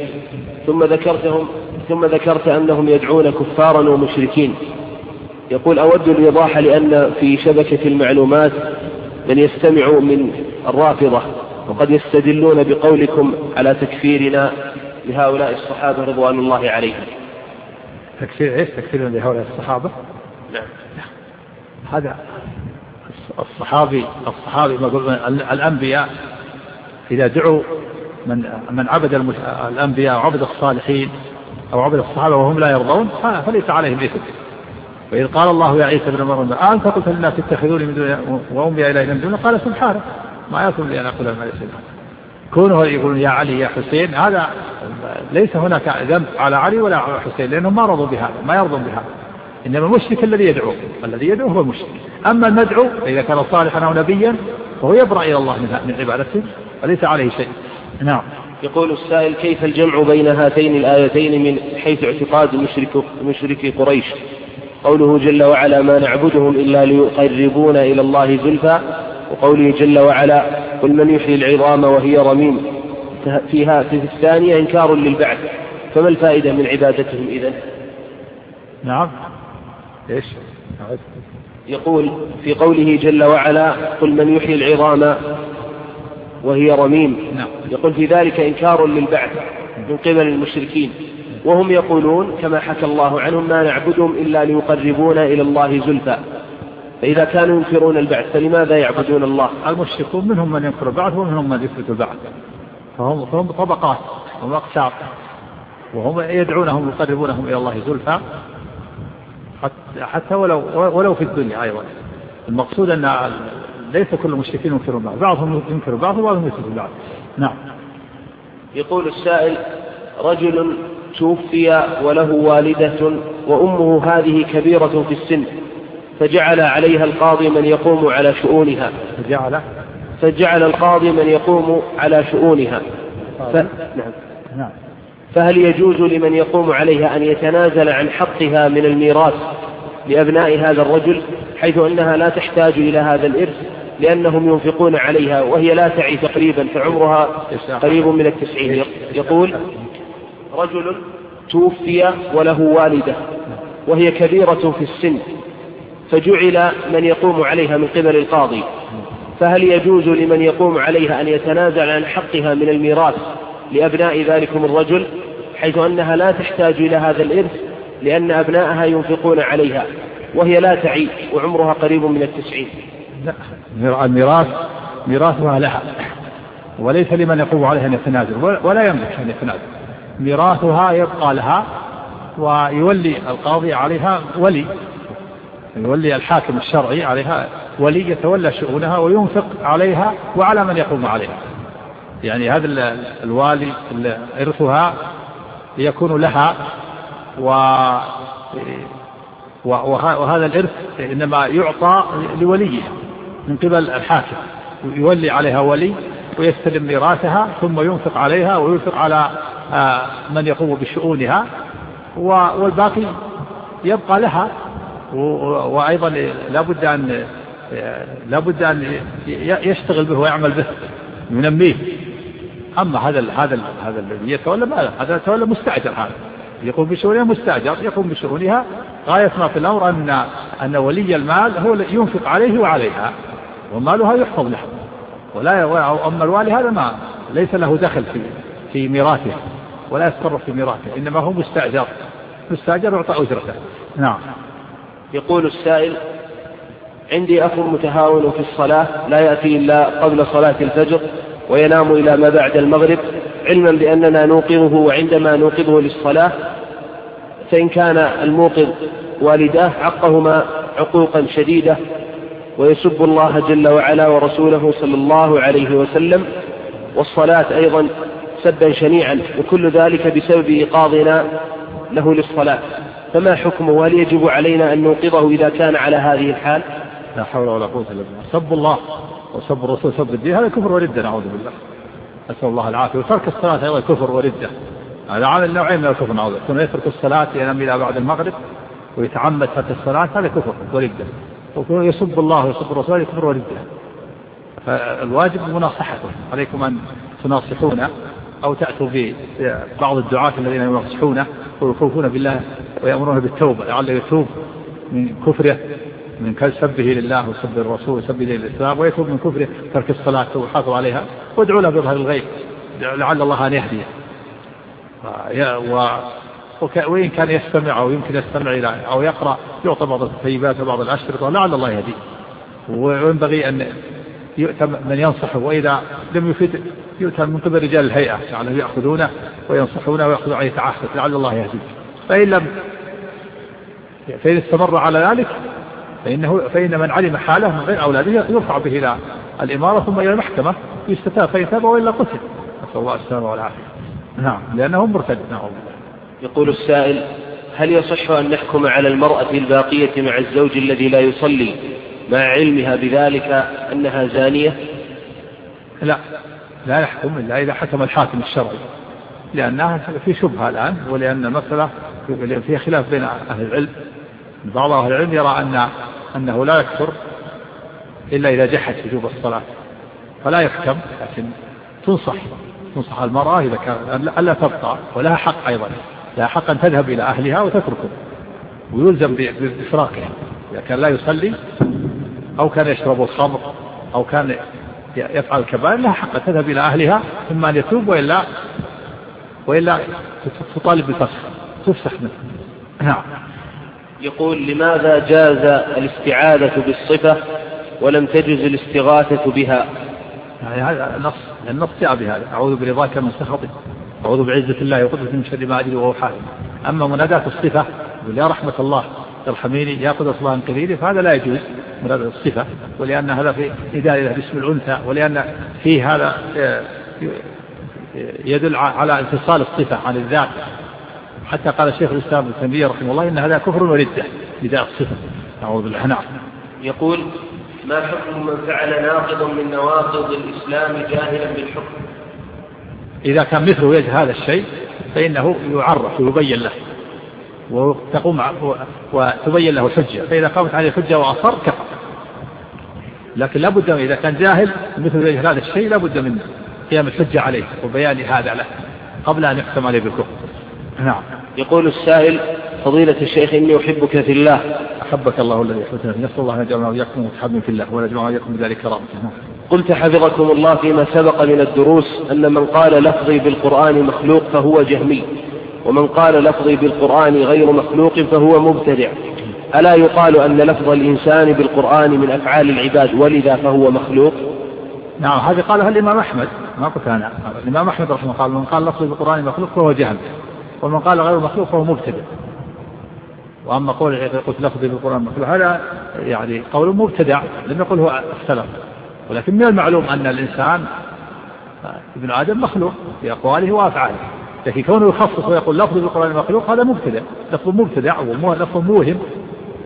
ثم ذكرت أنهم يدعون كفارا ومشركين. يقول: أود الإيضاح، لأن في شبكة المعلومات من يستمع من الرافضة وقد يستدلون بقولكم على تكفيرنا لهؤلاء الصحابة رضوان الله عليهم. تكفير إيش؟ تكفير لهؤلاء الصحابة؟ نعم. هذا الصحابي ما يقول الأنبياء إذا دعوا من عبد الأنبياء وعبد الصالحين أو عبد الصحابة وهم لا يرضون فليس عليهم إثم. وإذ قال الله يا عيسى ابن مريم أنت قلت للناس اتخذوني من دون وأمي إلهي من دون، قال سبحانه ما يكون لي أن أقول ما ليس لي. كونه يقولون يا علي يا حسين، هذا ليس هناك ذنب على علي ولا على حسين، لأنهم ما رضوا بهذا، ما يرضون بهذا. إنما المشرك الذي يدعو هو المشرك. أما المدعو إذا كان صالحا أو نبيا فهو يبرأ إلى الله من عبادته وليس عليه شيء. نعم. يقول السائل: كيف الجمع بين هاتين الآيتين من حيث اعتقاد مشركي قريش؟ قوله جل وعلا: ما نعبدهم إلا ليقربونا إلى الله زلفى، وقوله جل وعلا: قل من يحيي العظام وهي رميم، في الثانية إنكار للبعث، فما الفائدة من عبادتهم إذن؟ نعم. إيش؟ يقول في قوله جل وعلا: قل من يحيي العظام وهي رميم، يقول في ذلك إنكار للبعث من قبل المشركين، وهم يقولون كما حكى الله عنهم: ما نعبدهم إلا ليقربونا إلى الله زلفى. فإذا كانوا ينكرون البعث فلماذا يعبدون الله؟ المشركون منهم من ينكر البعث ومنهم من يثبت البعث، فهم طبقات ومقشار، وهم يدعونهم يقربونهم إلى الله زلفى حتى ولو في الدنيا أيضا. المقصود أن ليس كل المشركين ينكرون البعث، بعضهم ينكر البعث وبعضهم يثبت البعث. نعم. يقول السائل: رجل توفي وله والدة وأمه هذه كبيرة في السن، فجعل عليها القاضي من يقوم على شؤونها. فجعل القاضي من يقوم على شؤونها. نعم. فهل يجوز لمن يقوم عليها أن يتنازل عن حقها من الميراث لأبناء هذا الرجل، حيث أنها لا تحتاج إلى هذا الإرث لأنهم ينفقون عليها وهي لا تعي تقريبا، فعمرها قريب من 90. يقول: رجل توفي وله والدة وهي كبيرة في السن، فجعل من يقوم عليها من قبل القاضي، فهل يجوز لمن يقوم عليها أن يتنازل عن حقها من الميراث لأبناء ذلكم الرجل، حيث أنها لا تحتاج إلى هذا الإرث لأن أبنائها ينفقون عليها وهي لا تعي وعمرها قريب من 90؟ لا، الميراث ميراثها لها وليس لمن يقوم عليها أن يتنازل، ولا يملك أن يتنازل. ميراثها يبقى لها، ويولي القاضي عليها ولي، يولي الحاكم الشرعي عليها ولي يتولى شؤونها وينفق عليها وعلى من يقوم عليها. يعني هذا الوالي إرثها يكون لها وهذا الإرث إنما يعطى لوليه من قبل الحاكم، يولي عليها ولي ويستلم ميراثها ثم ينفق عليها وينفق على من يقوم بشؤونها، والباقي يبقى لها. وأيضا لا بد أن يشتغل به ويعمل به ينميه. أما هذا الذي يتولى ماذا؟ هذا يتولى مستأجر، هذا يقوم بشؤونها مستأجر يقوم بشؤونها. غاية ما في الأمر أن ولي المال هو ينفق عليه وعليها ومالها يحفظ له، أما الوالي هذا ما ليس له دخل في ميراثه ولا يتصرف في ميراثه، إنما هو مستأجر يعطى أجرته. نعم. يقول السائل: عندي أخ متهاون في الصلاة لا يأتي إلا قبل صلاة الفجر وينام إلى ما بعد المغرب، علما بأننا نوقظه، وعندما نوقظه للصلاة فإن كان الموقظ والداه عقهما عقوقا شديدة ويسب الله جل وعلا ورسوله صلى الله عليه وسلم، والصلاة أيضا سبا شنيعا، وكل ذلك بسبب إيقاظنا له للصلاة، فما حكمه؟ وهل يجب علينا أن نوقظه إذا كان على هذه الحال؟ لا حول ولا قوة إلا بالله. سب الله وسب الرسول سب الدين هذا كفر وردة، نعوذ بالله، أسأل الله العافية. وترك الصلاة أيضا كفر وردة، هذا عامل نوعين من الكفر، نعوذ بالله. يترك الصلاة ينام إلى بعد المغرب ويتعمد ترك الصلاة، هذا كفر وردة. ويسب الله ويسب الرسول كفر وردة. فالواجب مناصحته، عليكم أن تناصحونه أو تأتوا ببعض الدعاة الذين يناصحونه ويخوفون بالله ويأمرون بالتوبة لعله يتوب من كفره، من سبه لله وسب الرسول وسبه للإسلام، ويتوب من كفره ترك الصلاة ويحافظ عليها، وادعوا له بظهر الغيب لعل الله أن يهديه. وإن كان يستمع أو يمكن يستمع إلى أو يقرأ يعطى بعض الطيبات وبعض الأشرطة لعل الله يهديه. وينبغي أن يؤتى من ينصحه، وإذا لم يفيد يؤتى من قبل رجال الهيئة يعني يأخذونه وينصحونه ويأخذوا عليه تعهد لعل الله يهديه. فإن استمر على ذلك فإن من علم حاله من غير أولاده يرفع به إلى الإمارة ثم إلى المحكمة يستتاب، فإن تاب وإلا قتل، نسأل الله السلامة والعافية. نعم، لأنه مرتد. نعم. يقول السائل: هل يصح أن نحكم على المرأة الباقية مع الزوج الذي لا يصلي مع علمها بذلك أنها زانية؟ لا يحكم إلا إذا حكم الحاكم الشرعي، لأنها في شبهة الآن، ولأن المسألة فيها خلاف بين أهل العلم. بعض أهل العلم يرى أنه لا يكفر إلا إذا جحد وجوب الصلاة، فلا يحكم، لكن تنصح المرأة إذا كان ألا تبقى، ولها حق أيضا، لها حق أن تذهب إلى أهلها وتتركه، ويلزم بإفراقها إذا كان لا يصلي أو كان يشرب الخمر أو كان يفعل الكبائر، لها حق أن تذهب إلى أهلها، إما أن يتوب وإلا تطالب بالفسخ، تفسخ منه. نعم. يقول: لماذا جاز الاستعاذة بالصفة ولم تجز الاستغاثة بها؟ يعني هذا النص جاء بهذا: أعوذ برضاك من سخطك، أعوذ بعزة الله وقدرته من شر ما أجد وهو حالي. أما مناداة الصفة يا رحمة الله ارحميني يا قدرة الله انقذيني، فهذا لا يجوز مناداة الصفة، ولأن هذا في نداء باسم الأنثى، ولأن فيه هذا يدل على انفصال الصفة عن الذات. حتى قال الشيخ الإسلام ابن تيمية رحمه الله إن هذا كفر وردة نداء الصفة. أعوذ بالله. نعم. يقول: ما حكم من فعل ناقض من نواقض الإسلام جاهلا بالحكم؟ إذا كان مثله يجهل هذا الشيء فإنه يعرف ويبين له وتبين له الحجة، فإذا قامت عليه الحجة وأصر كفر. لكن لابد إذا كان جاهل مثل يجهل هذا الشيء لابد من قيام الحجة عليه وبيان هذا له قبل أن يحكم عليه بالكفر. نعم. يقول السائل: فضيلة الشيخ، إني أحبك في الله. أحبك الله الذي أحببتنا، نسأل الله أن يجعلنا وإياكم متحابين في الله ونجمعنا وإياكم بذلك كرامته. قلت حفظكم الله فيما سبق من الدروس أن من قال لفظي بالقرآن مخلوق فهو جهمي، ومن قال لفظي بالقرآن غير مخلوق فهو مبتدع، ألا يقال أن لفظ الإنسان بالقرآن من أفعال العباد ولذا فهو مخلوق؟ نعم، هذه قالها الإمام أحمد، ما قلت أنا. الإمام أحمد رحمه الله قال: من قال لفظي بالقرآن مخلوق فهو جهمي، ومن قال غير مخلوق فهو مبتدع. وأما قول قلت لفظي بالقرآن مخلوق هذا يعني قول مبتدع لم يقل هو السلف، ولكن من المعلوم أن الإنسان ابن آدم مخلوق في أقواله وأفعاله، لكن كونه يخصص ويقول لفظي بالقرآن مخلوق هذا مبتدع، لفظ مبتدع ولفظ موهم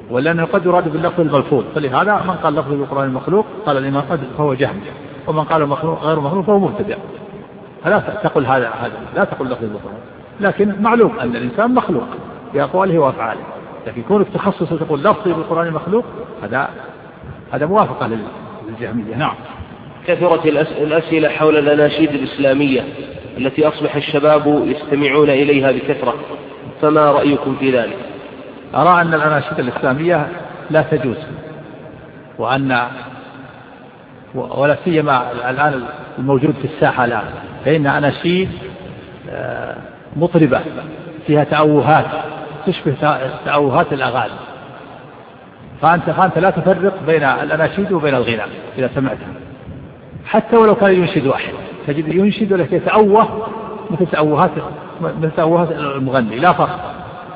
ولأنه قد يراد باللفظ الملفوظ، فلهذا من قال لفظ القرآن مخلوق قال الإمام قد فهو جهم، ومن قال مخلوق غير مخلوق فهو مبتدع. فلا تقل هذا لا تقل لفظ القرآن، لكن معلوم أن الإنسان مخلوق بأقواله وأفعاله، لكن كونك تخصص وتقول لفظ بالقرآن مخلوق هذا موافقة للجهمية. نعم. كثرت الأسئلة حول الأناشيد الإسلامية التي أصبح الشباب يستمعون إليها بكثرة، فما رأيكم في ذلك؟ أرى أن الأناشيد الإسلامية لا تجوز، ولا سيما الآن الموجود في الساحة الآن، فإن أناشيد مطربة فيها تأوهات تشبه تأوهات الأغاني، فأنت لا تفرق بين الأناشيد وبين الغناء إذا سمعتها، حتى ولو كان ينشد واحد تجد ينشد ولكن يتأوه مثل تأوهات المغني، لا فرق.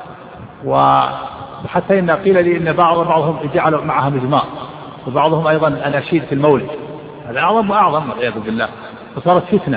وحتى إن قيل لي إن بعضهم جعلوا معها مزمار، وبعضهم أيضا أناشيد في المولد، هذا أعظم وأعظم والعياذ بالله، وصارت فتنة.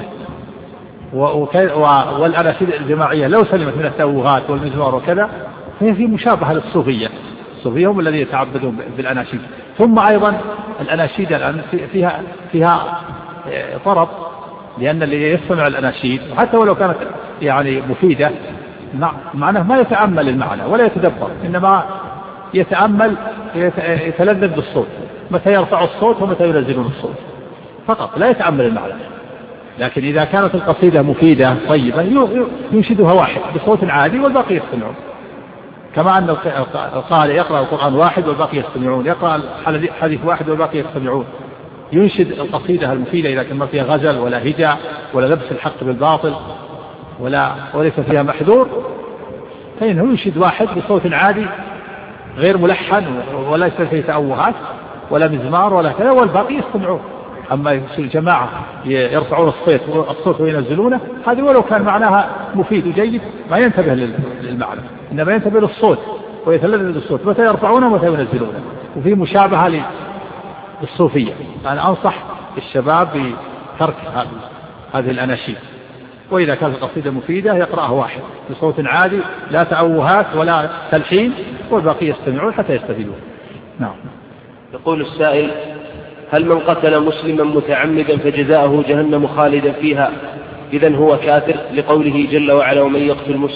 والأناشيد الجماعية لو سلمت من التأوهات والمزمار وكذا فهي في مشابهة للصوفية. الصوفية هم الذين يتعبدون بالأناشيد. ثم أيضا الأناشيد الآن فيها طرب، لأن اللي يستمع الأناشيد وحتى ولو كانت يعني مفيدة معناه ما يتأمل المعنى ولا يتدبر، إنما يتأمل يتلذذ بالصوت، متى يرفع الصوت ومتى ينزلون الصوت فقط، لا يتأمل المعنى. لكن إذا كانت القصيدة مفيدة طيبة ينشدها واحد بصوت عادي والباقي يستمعون، كما أن القارئ يقرأ القرآن واحد والباقي يستمعون، يقرأ حديث واحد والباقي يستمعون. ينشد القصيدة المفيدة إذا كان ما فيها غزل ولا هجاء ولا لبس الحق بالباطل وليس فيها محذور، فإنه ينشد واحد بصوت عادي غير ملحن ولا فيه تأوهات ولا مزمار ولا كذا والباقي يستمعون. أما الجماعة يرفعون الصوت وينزلونه، هذه ولو كان معناها مفيد وجيد ما ينتبه للمعنى، إنما ينتبه للصوت ويتلذذ بالصوت، متى يرفعونه ومتى ينزلونه. وفي مشابهة للصوفية. أنا أنصح الشباب بترك هذه الأناشيد، وإذا كانت القصيدة مفيدة يقرأها واحد بصوت عادي لا تأوهات ولا تلحين، والباقي يستمعون حتى يستفيدون. نعم. يقول السائل: هل من قتل مسلما متعمدا فجزاؤه جهنم خالدا فيها إذن هو كافر، لقوله جل وعلا: ومن يقتل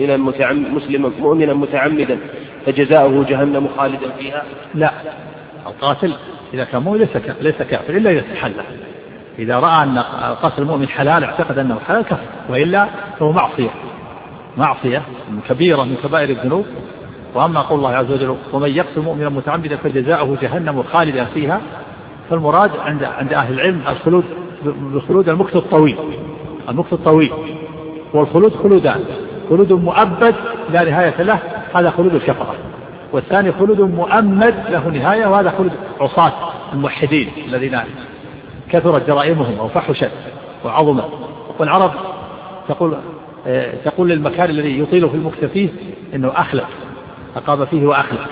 مؤمنا متعمدا فجزاؤه جهنم خالدا فيها؟ لا، القاتل إذا كان مؤمن ليس كافر إلا إذا استحل. إذا رأى أن قتل المؤمن حلال اعتقد أنه حلال كفر، وإلا فهو معصية كبيرة من كبائر الذنوب. وأما قول الله عز وجل: ومن يقتل مؤمنا متعمدا فجزاؤه جهنم خالدا فيها، فالمراد عند أهل العلم الخلود المكث الطويل، والخلود خلودان: خلود مؤبد لا نهاية له، هذا خلود الكفرة، والثاني خلود مؤمد له نهاية، وهذا خلود عصاة الموحدين الذين كثرت جرائمهم أو فحشت وعظمت. والعرب تقول للمكان الذي يطيل في المكث فيه إنه أخلق، أقام فيه وأخلق.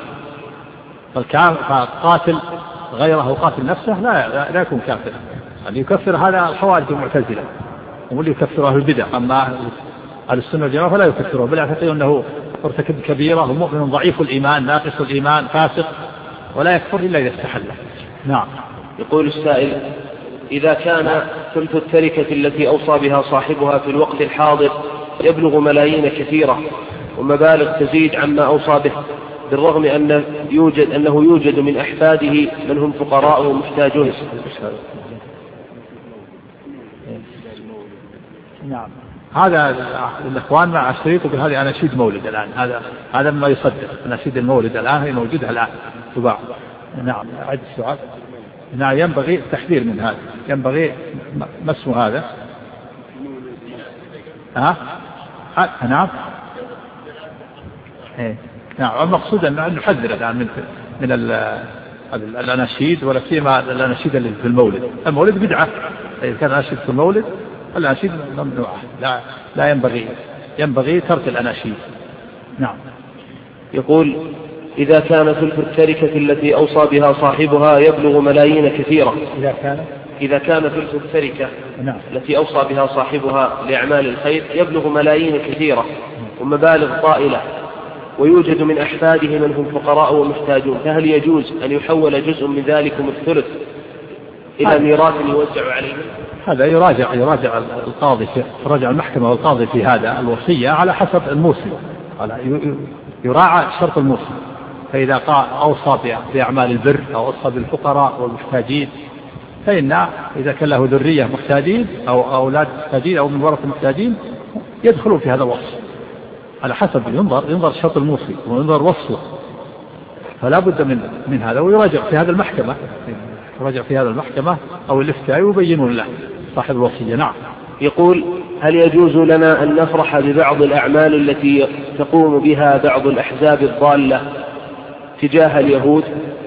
فالقاتل غيره قاتل نفسه لا يكون كافر. اللي يكفر هذا الحوادث المعتزلة، واللي يكفر أهل البدع. أما أهل السنة والجماعة فلا يكفره، بل يعتقدون أنه ارتكب كبيرة ومؤمن ضعيف الإيمان ناقص الإيمان فاسق، ولا يكفر إلا إذا استحل. نعم. يقول السائل: إذا كان ثلث التركة التي أوصى بها صاحبها في الوقت الحاضر يبلغ ملايين كثيرة ومبالغ تزيد عما أوصى به، بالرغم أنه يوجد من أحفاده من هم فقراء ومحتاجون. نعم. هذا الإخوان مع الشريط يقول هذه أناشيد مولد الآن، هذا ما يصدق. أناشيد المولد الآن هي موجودة الآن تباع. نعم. أعد السؤال. نعم. ينبغي التحذير من هذا، ينبغي ما اسمه هذا. نعم. نعم. المقصود أن نحذر الآن من الأناشيد، ولا سيما الأناشيد اللي في المولد بدعة. إذا كان أناشيد في المولد الأناشيد ممنوعة، لا ينبغي ترك الأناشيد. نعم. يقول: إذا كان ثلث التركة التي أوصى بها صاحبها يبلغ ملايين كثيرة، إذا كان ثلث التركة التي أوصى بها صاحبها لأعمال الخير يبلغ ملايين كثيرة ومبالغ طائلة، ويوجد من أحفاده من هم فقراء ومحتاجون، فهل يجوز أن يحول جزء من ذلكم الثلث إلى ميراث يوزع عليهم؟ هذا يراجع القاضي، يراجع المحكمة والقاضي في هذا الوصية على حسب الموصي، يراعى شرط الموصي، فإذا أوصى بأعمال البر أو أوصى بالفقراء والمحتاجين، فإن إذا كان له ذرية محتاجين أو أولاد محتاجين أو من ورثة محتاجين يدخلون في هذا الوصف على حسب ينظر شرط الموصي وينظر وصفه، فلا بد من هذا، ويراجع في هذا المحكمة، يراجع في هذا المحكمة أو الافتاء ويبينون له صاحب الوصية. نعم. يقول: هل يجوز لنا أن نفرح ببعض الأعمال التي تقوم بها بعض الأحزاب الضالة تجاه اليهود؟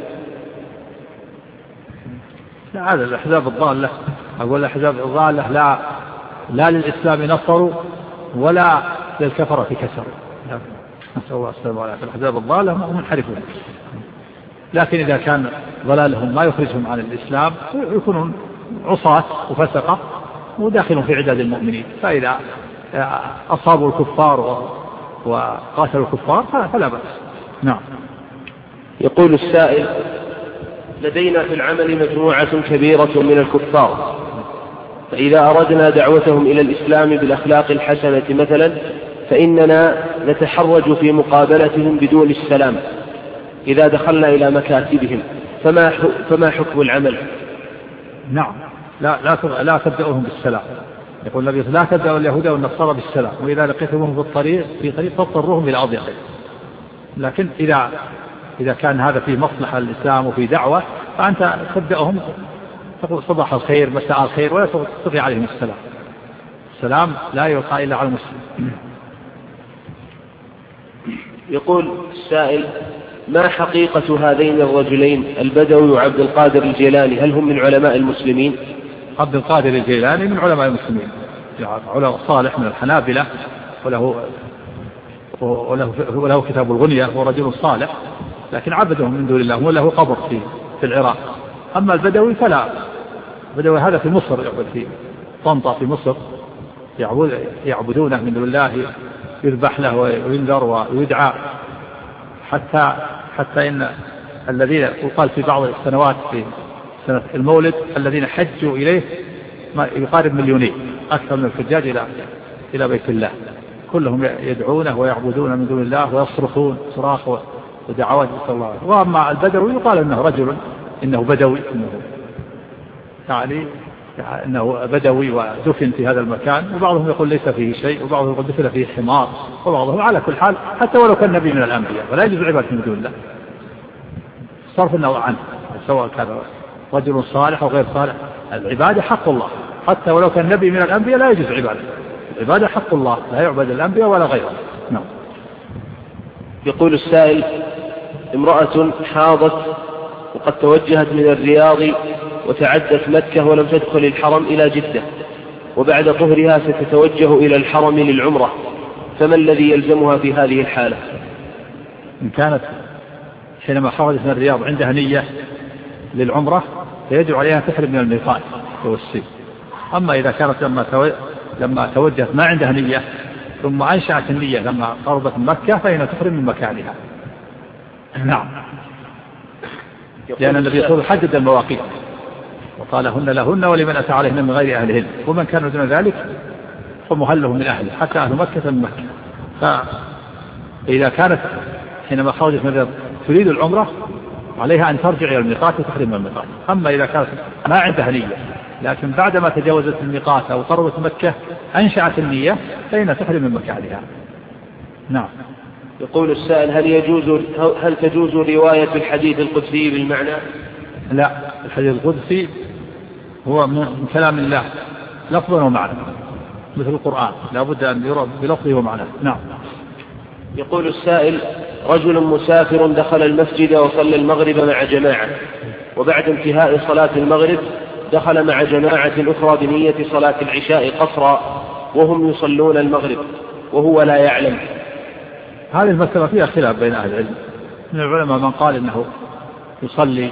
لا، هذا الأحزاب الضالة، أقول الأحزاب الضالة لا للإسلام نصروا ولا للكفرة كسروا، نسأل الله السلامة والعافية. الأحزاب الضالة هم منحرفون، لكن إذا كان ضلالهم ما يخرجهم عن الإسلام يكونون عصاة وفسقة وداخلون في عداد المؤمنين، فإذا أصابوا الكفار وقاتلوا الكفار فلا بأس. نعم. يقول السائل: لدينا في العمل مجموعة كبيرة من الكفار، فإذا أردنا دعوتهم إلى الإسلام بالأخلاق الحسنة مثلا فإننا نتحرج في مقابلتهم بدون السلام إذا دخلنا إلى مكاتبهم، فما حكم العمل؟ نعم، لا تبدأوهم بالسلام. يقول النبي: لا تبدأوا اليهود والنصارى بالسلام، وإذا لقيتموهم في طريق فاضطروهم إلى أضيق. لكن إذا كان هذا في مصلحة الإسلام وفي دعوة فأنت تبدأهم تقول صباح الخير مساء الخير، ولا تطفي عليهم السلام. السلام لا يلقى إلا على المسلم. يقول السائل: ما حقيقة هذين الرجلين البدوي وعبد القادر الجيلاني؟ هل هم من علماء المسلمين؟ عبد القادر الجيلاني من علماء المسلمين، علماء صالح من الحنابلة، وله كتاب الغنية، هو رجل صالح لكن عبده من دون الله، وله قبر في العراق. أما البدوي فلا، البدوي هذا في مصر، يعبد في طنطا في مصر، يعبدونه من دون الله، يذبح له وينذر ويدعى، حتى إن الذين يقال في بعض السنوات في سنة المولد الذين حجوا إليه ما يقارب 2,000,000 أكثر من الحجاج إلى بيت الله، كلهم يدعونه ويعبدون من دون الله ويصرخون صراخ ودعوات نسأل الله. وأما البدوي يقال إنه رجل، إنه بدوي، يعني أنه بدوي ودفن في هذا المكان، وبعضهم يقول ليس فيه شيء، وبعضهم يقول دفن فيه حمار، وبعضهم على كل حال حتى ولو كان نبي من الأنبياء ولا يجوز عبادة من دون الله، صرف النظر عنه سواء كان رجل صالح أو غير صالح. العبادة حق الله، حتى ولو كان نبي من الأنبياء لا يجوز عبادة. العبادة حق الله، لا يعبد الأنبياء ولا غيرهم. نعم. يقول السائل: امرأة حاضت وقد توجهت من الرياض وتعدت مكة ولم تدخل الحرم إلى جدة، وبعد طهرها ستتوجه إلى الحرم للعمرة، فما الذي يلزمها في هذه الحالة؟ إن كانت حينما خرجت من الرياض عندها نية للعمرة فيجب عليها تحرم من الميقات والسيف. أما إذا كانت لما توجهت ما عندها نية ثم أنشأت النية لما قربت مكة فإنها تحرم من مكانها. نعم. لأن النبي صلى الله عليه وسلم حدد المواقيت وقال: هن لهن ولمن أتى عليهن من غير أهلهن، ومن كان دون ذلك فمهله من أهله، حتى أهل مكة من مكة. فإذا كانت حينما خرجت من الرياض تريد العمرة عليها أن ترجع إلى الميقات وتحرم من الميقات. أما إذا كانت ما عندها نية لكن بعدما تجاوزت الميقات أو قربت مكة أنشأت النية فإنها تحرم من مكانها. نعم. يقول السائل: هل تجوز رواية الحديث القدسي بالمعنى؟ لا، الحديث القدسي هو من كلام الله لفظا ومعنى مثل القرآن، لا بد أن يرى بلفظه ومعنى. نعم. يقول السائل: رجل مسافر دخل المسجد وصلى المغرب مع جماعة، وبعد انتهاء صلاة المغرب دخل مع جماعة أخرى بنية صلاة العشاء قصرا وهم يصلون المغرب وهو لا يعلم. هذه المسألة فيها خلاف بين أهل العلم، من العلماء من قال إنه يصلي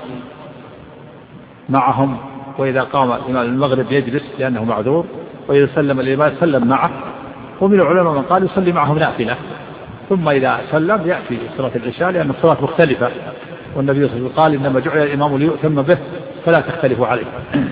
معهم، وإذا قام الإمام المغرب يجلس لأنه معذور، وإذا سلم الإمام سلم معه، ومن العلماء من قال يصلي معهم نافلة ثم إذا سلم يأتي صلاة العشاء، لأن الصلاة مختلفة، والنبي صلى الله عليه وسلم قال إنما جعل الإمام ليؤتم به فلا تختلفوا عليه.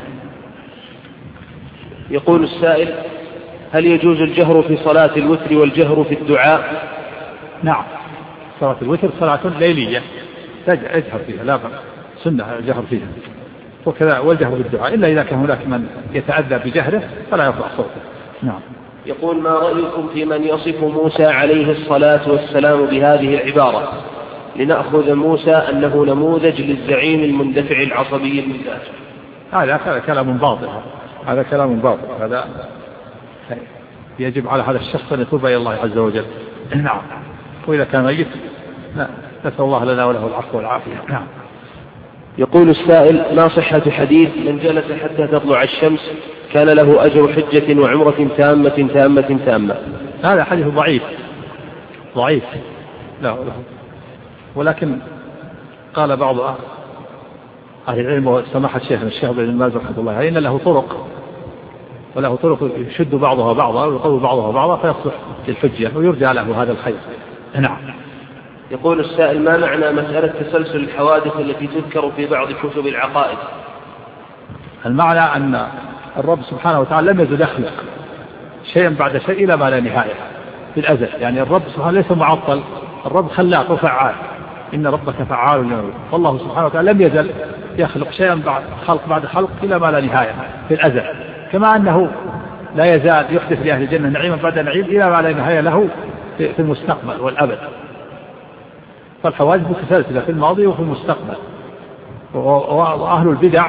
يقول السائل: هل يجوز الجهر في صلاة الوتر والجهر في الدعاء؟ نعم، صلاة الوتر صلاة ليلية اجهر فيها، لا سنة الجهر فيها، وكذا والجهر في الدعاء، إلا إذا كان هناك من يتأذى بجهره فلا يرفع صوته. نعم. يقول: ما رأيكم في من يصف موسى عليه الصلاة والسلام بهذه العبارة: لنأخذ موسى أنه نموذج للزعيم المندفع العصبي المزاج؟ هذا كلام باطل، هذا كلام باطل، هذا يجب على هذا الشخص أن يتوب إلى الله عز وجل. نعم. وإذا كان ميت نسأل الله لنا وله العفو والعافية. نعم. يقول السائل: ما صحة حديث من جلس حتى تطلع الشمس كان له أجر حجة وعمرة تامة؟ هذا حديث ضعيف لا، ولكن قال بعض أهل العلم وسماحة الشيخ بن باز رحمه الله إن له طرق، وله طرق يشد بعضها بعضا ويقوي بعضها بعضا فيصلح للحجة ويرجى له هذا الخير. نعم. يقول السائل: ما معنى مسألة تسلسل الحوادث التي تذكر في بعض كتب العقائد؟ المعنى أن الرب سبحانه وتعالى لم يزل يخلق شيئا بعد شيء إلى ما لا نهاية في الأزل، يعني الرب سبحانه ليس معطل، الرب خلاق وفعال، إن ربك فعال لما يريد، والله سبحانه وتعالى لم يزل يخلق شيئا بعد خلق إلى ما لا نهاية في الأزل، كما أنه لا يزال يحدث لأهل الجنة نعيما بعد نعيم إلى ما لا نهاية له في المستقبل والأبد. فالحوادث متسلسلة في الماضي وفي المستقبل. وأهل البدع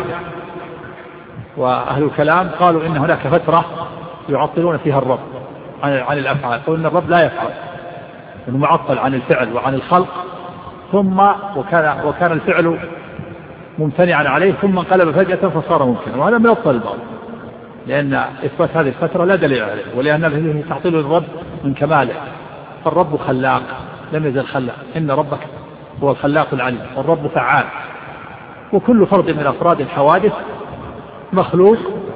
وأهل الكلام قالوا إن هناك فترة يعطلون فيها الرب عن الأفعال، قالوا إن الرب لا يفعل، إنه معطل عن الفعل وعن الخلق، ثم وكان الفعل ممتنعا عليه ثم انقلب فجأة فصار ممكنا، وهذا من أبطل الباطل، لأن إثبات هذه الفترة لا دليل عليه، ولأن فيه تعطيل الرب من كماله، فالرب خلاق لم يزل خلاق، إن ربك هو الخلاق العليم، والرب فعال، وكل فرد من أفراد الحوادث مخلوق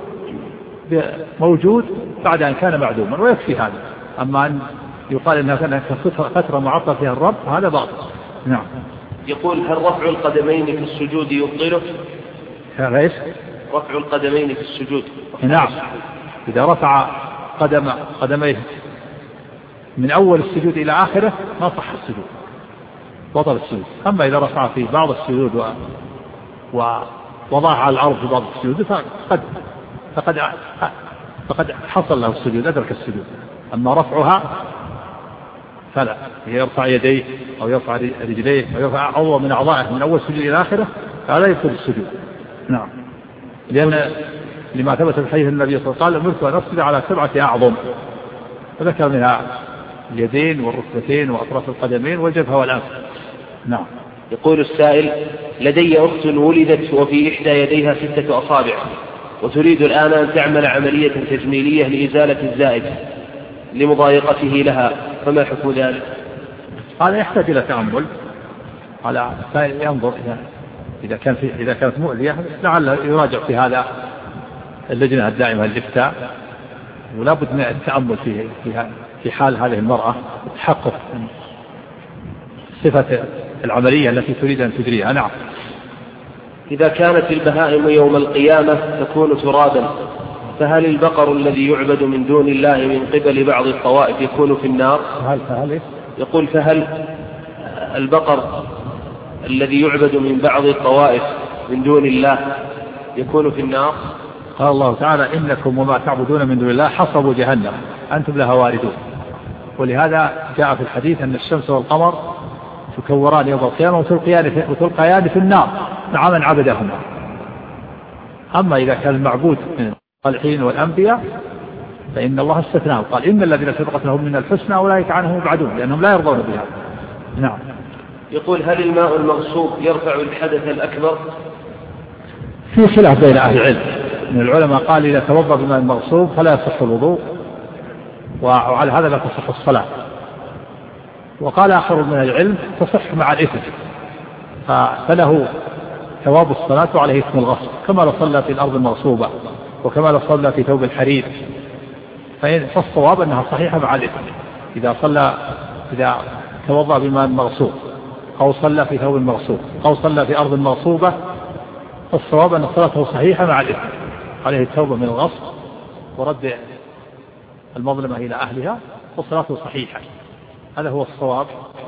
موجود بعد أن كان معدوما، ويكفي هذا. أما أن يقال إنها كانت فترة معطل فيها الرب هذا باطل. نعم. يقول: هل رفع القدمين في السجود يبطله؟ ليش؟ رفع القدمين في السجود. نعم، إذا رفع قدميه من أول السجود إلى آخره ما صح السجود، بطل السجود. أما إذا رفع في بعض السجود ووضعها على الأرض في بعض السجود فقد حصل له السجود، أدرك السجود. أما رفعها فلا، يرفع يديه أو يرفع رجليه أو يرفع عضو من أعضائه من أول السجود إلى آخره فلا يبطل السجود. نعم. لأن لما ثبت في حديث النبي صلى الله عليه وسلم: أمرت أن أسجد على 7 أعظم، فذكر منها اليدين والركبتين وأطراف القدمين والجبهة والأنف. نعم. يقول السائل: لدي أخت ولدت وفي إحدى يديها 6 أصابع، وتريد الآن أن تعمل عملية تجميلية لإزالة الزائد لمضايقته لها، فما حكم ذلك؟ هذا يحتاج إلى تأمل، على ينظر إذا كانت مؤذية لعل يراجع في هذا اللجنة الدائمة للإفتاء، ولا بد من التأمل في حال هذه المرأة، تحقق صفة العملية التي تريد أن تجريها. نعم. إذا كانت البهائم يوم القيامة تكون ترابا، فهل البقر الذي يعبد من دون الله من قبل بعض الطوائف يكون في النار؟ يقول: فهل البقر الذي يعبد من بعض الطوائف من دون الله يكون في النار؟ قال الله تعالى: إنكم وما تعبدون من دون الله حصب جهنم أنتم لها واردون. ولهذا جاء في الحديث أن الشمس والقمر تكوران يوم القيامة وتلقيان في النار مع من عبدهما. أما إذا كان المعبود من الصالحين والأنبياء فإن الله استثناه، قال: إن الذين سبقت لهم من الحسنى أولئك عنهم مبعدون، لأنهم لا يرضون بها. نعم. يقول: هل الماء المغصوب يرفع الحدث الأكبر؟ في خلاف بين أهل العلم، من العلماء قال: إذا توضأ بالماء المغصوب فلا يصح الوضوء، وعلى هذا لا تصح الصلاة. وقال آخر من العلم: تصح مع الإثم، فله ثواب الصلاة وعليه اسم الغصب، كما لو صلى في الأرض المغصوبة وكما لو صلى في ثوب فالصواب أنها صحيحة مع الإثم. إذا توضأ بماء مغصوب أو صلى في ثوب مغصوب أو صلى في أرض مغصوبة، فالصواب أن صلاته صحيحة مع الإثم، عليه التوبة من الغصب ورد المظلمة إلى أهلها وصلاته صحيحة. هذا هو الصواب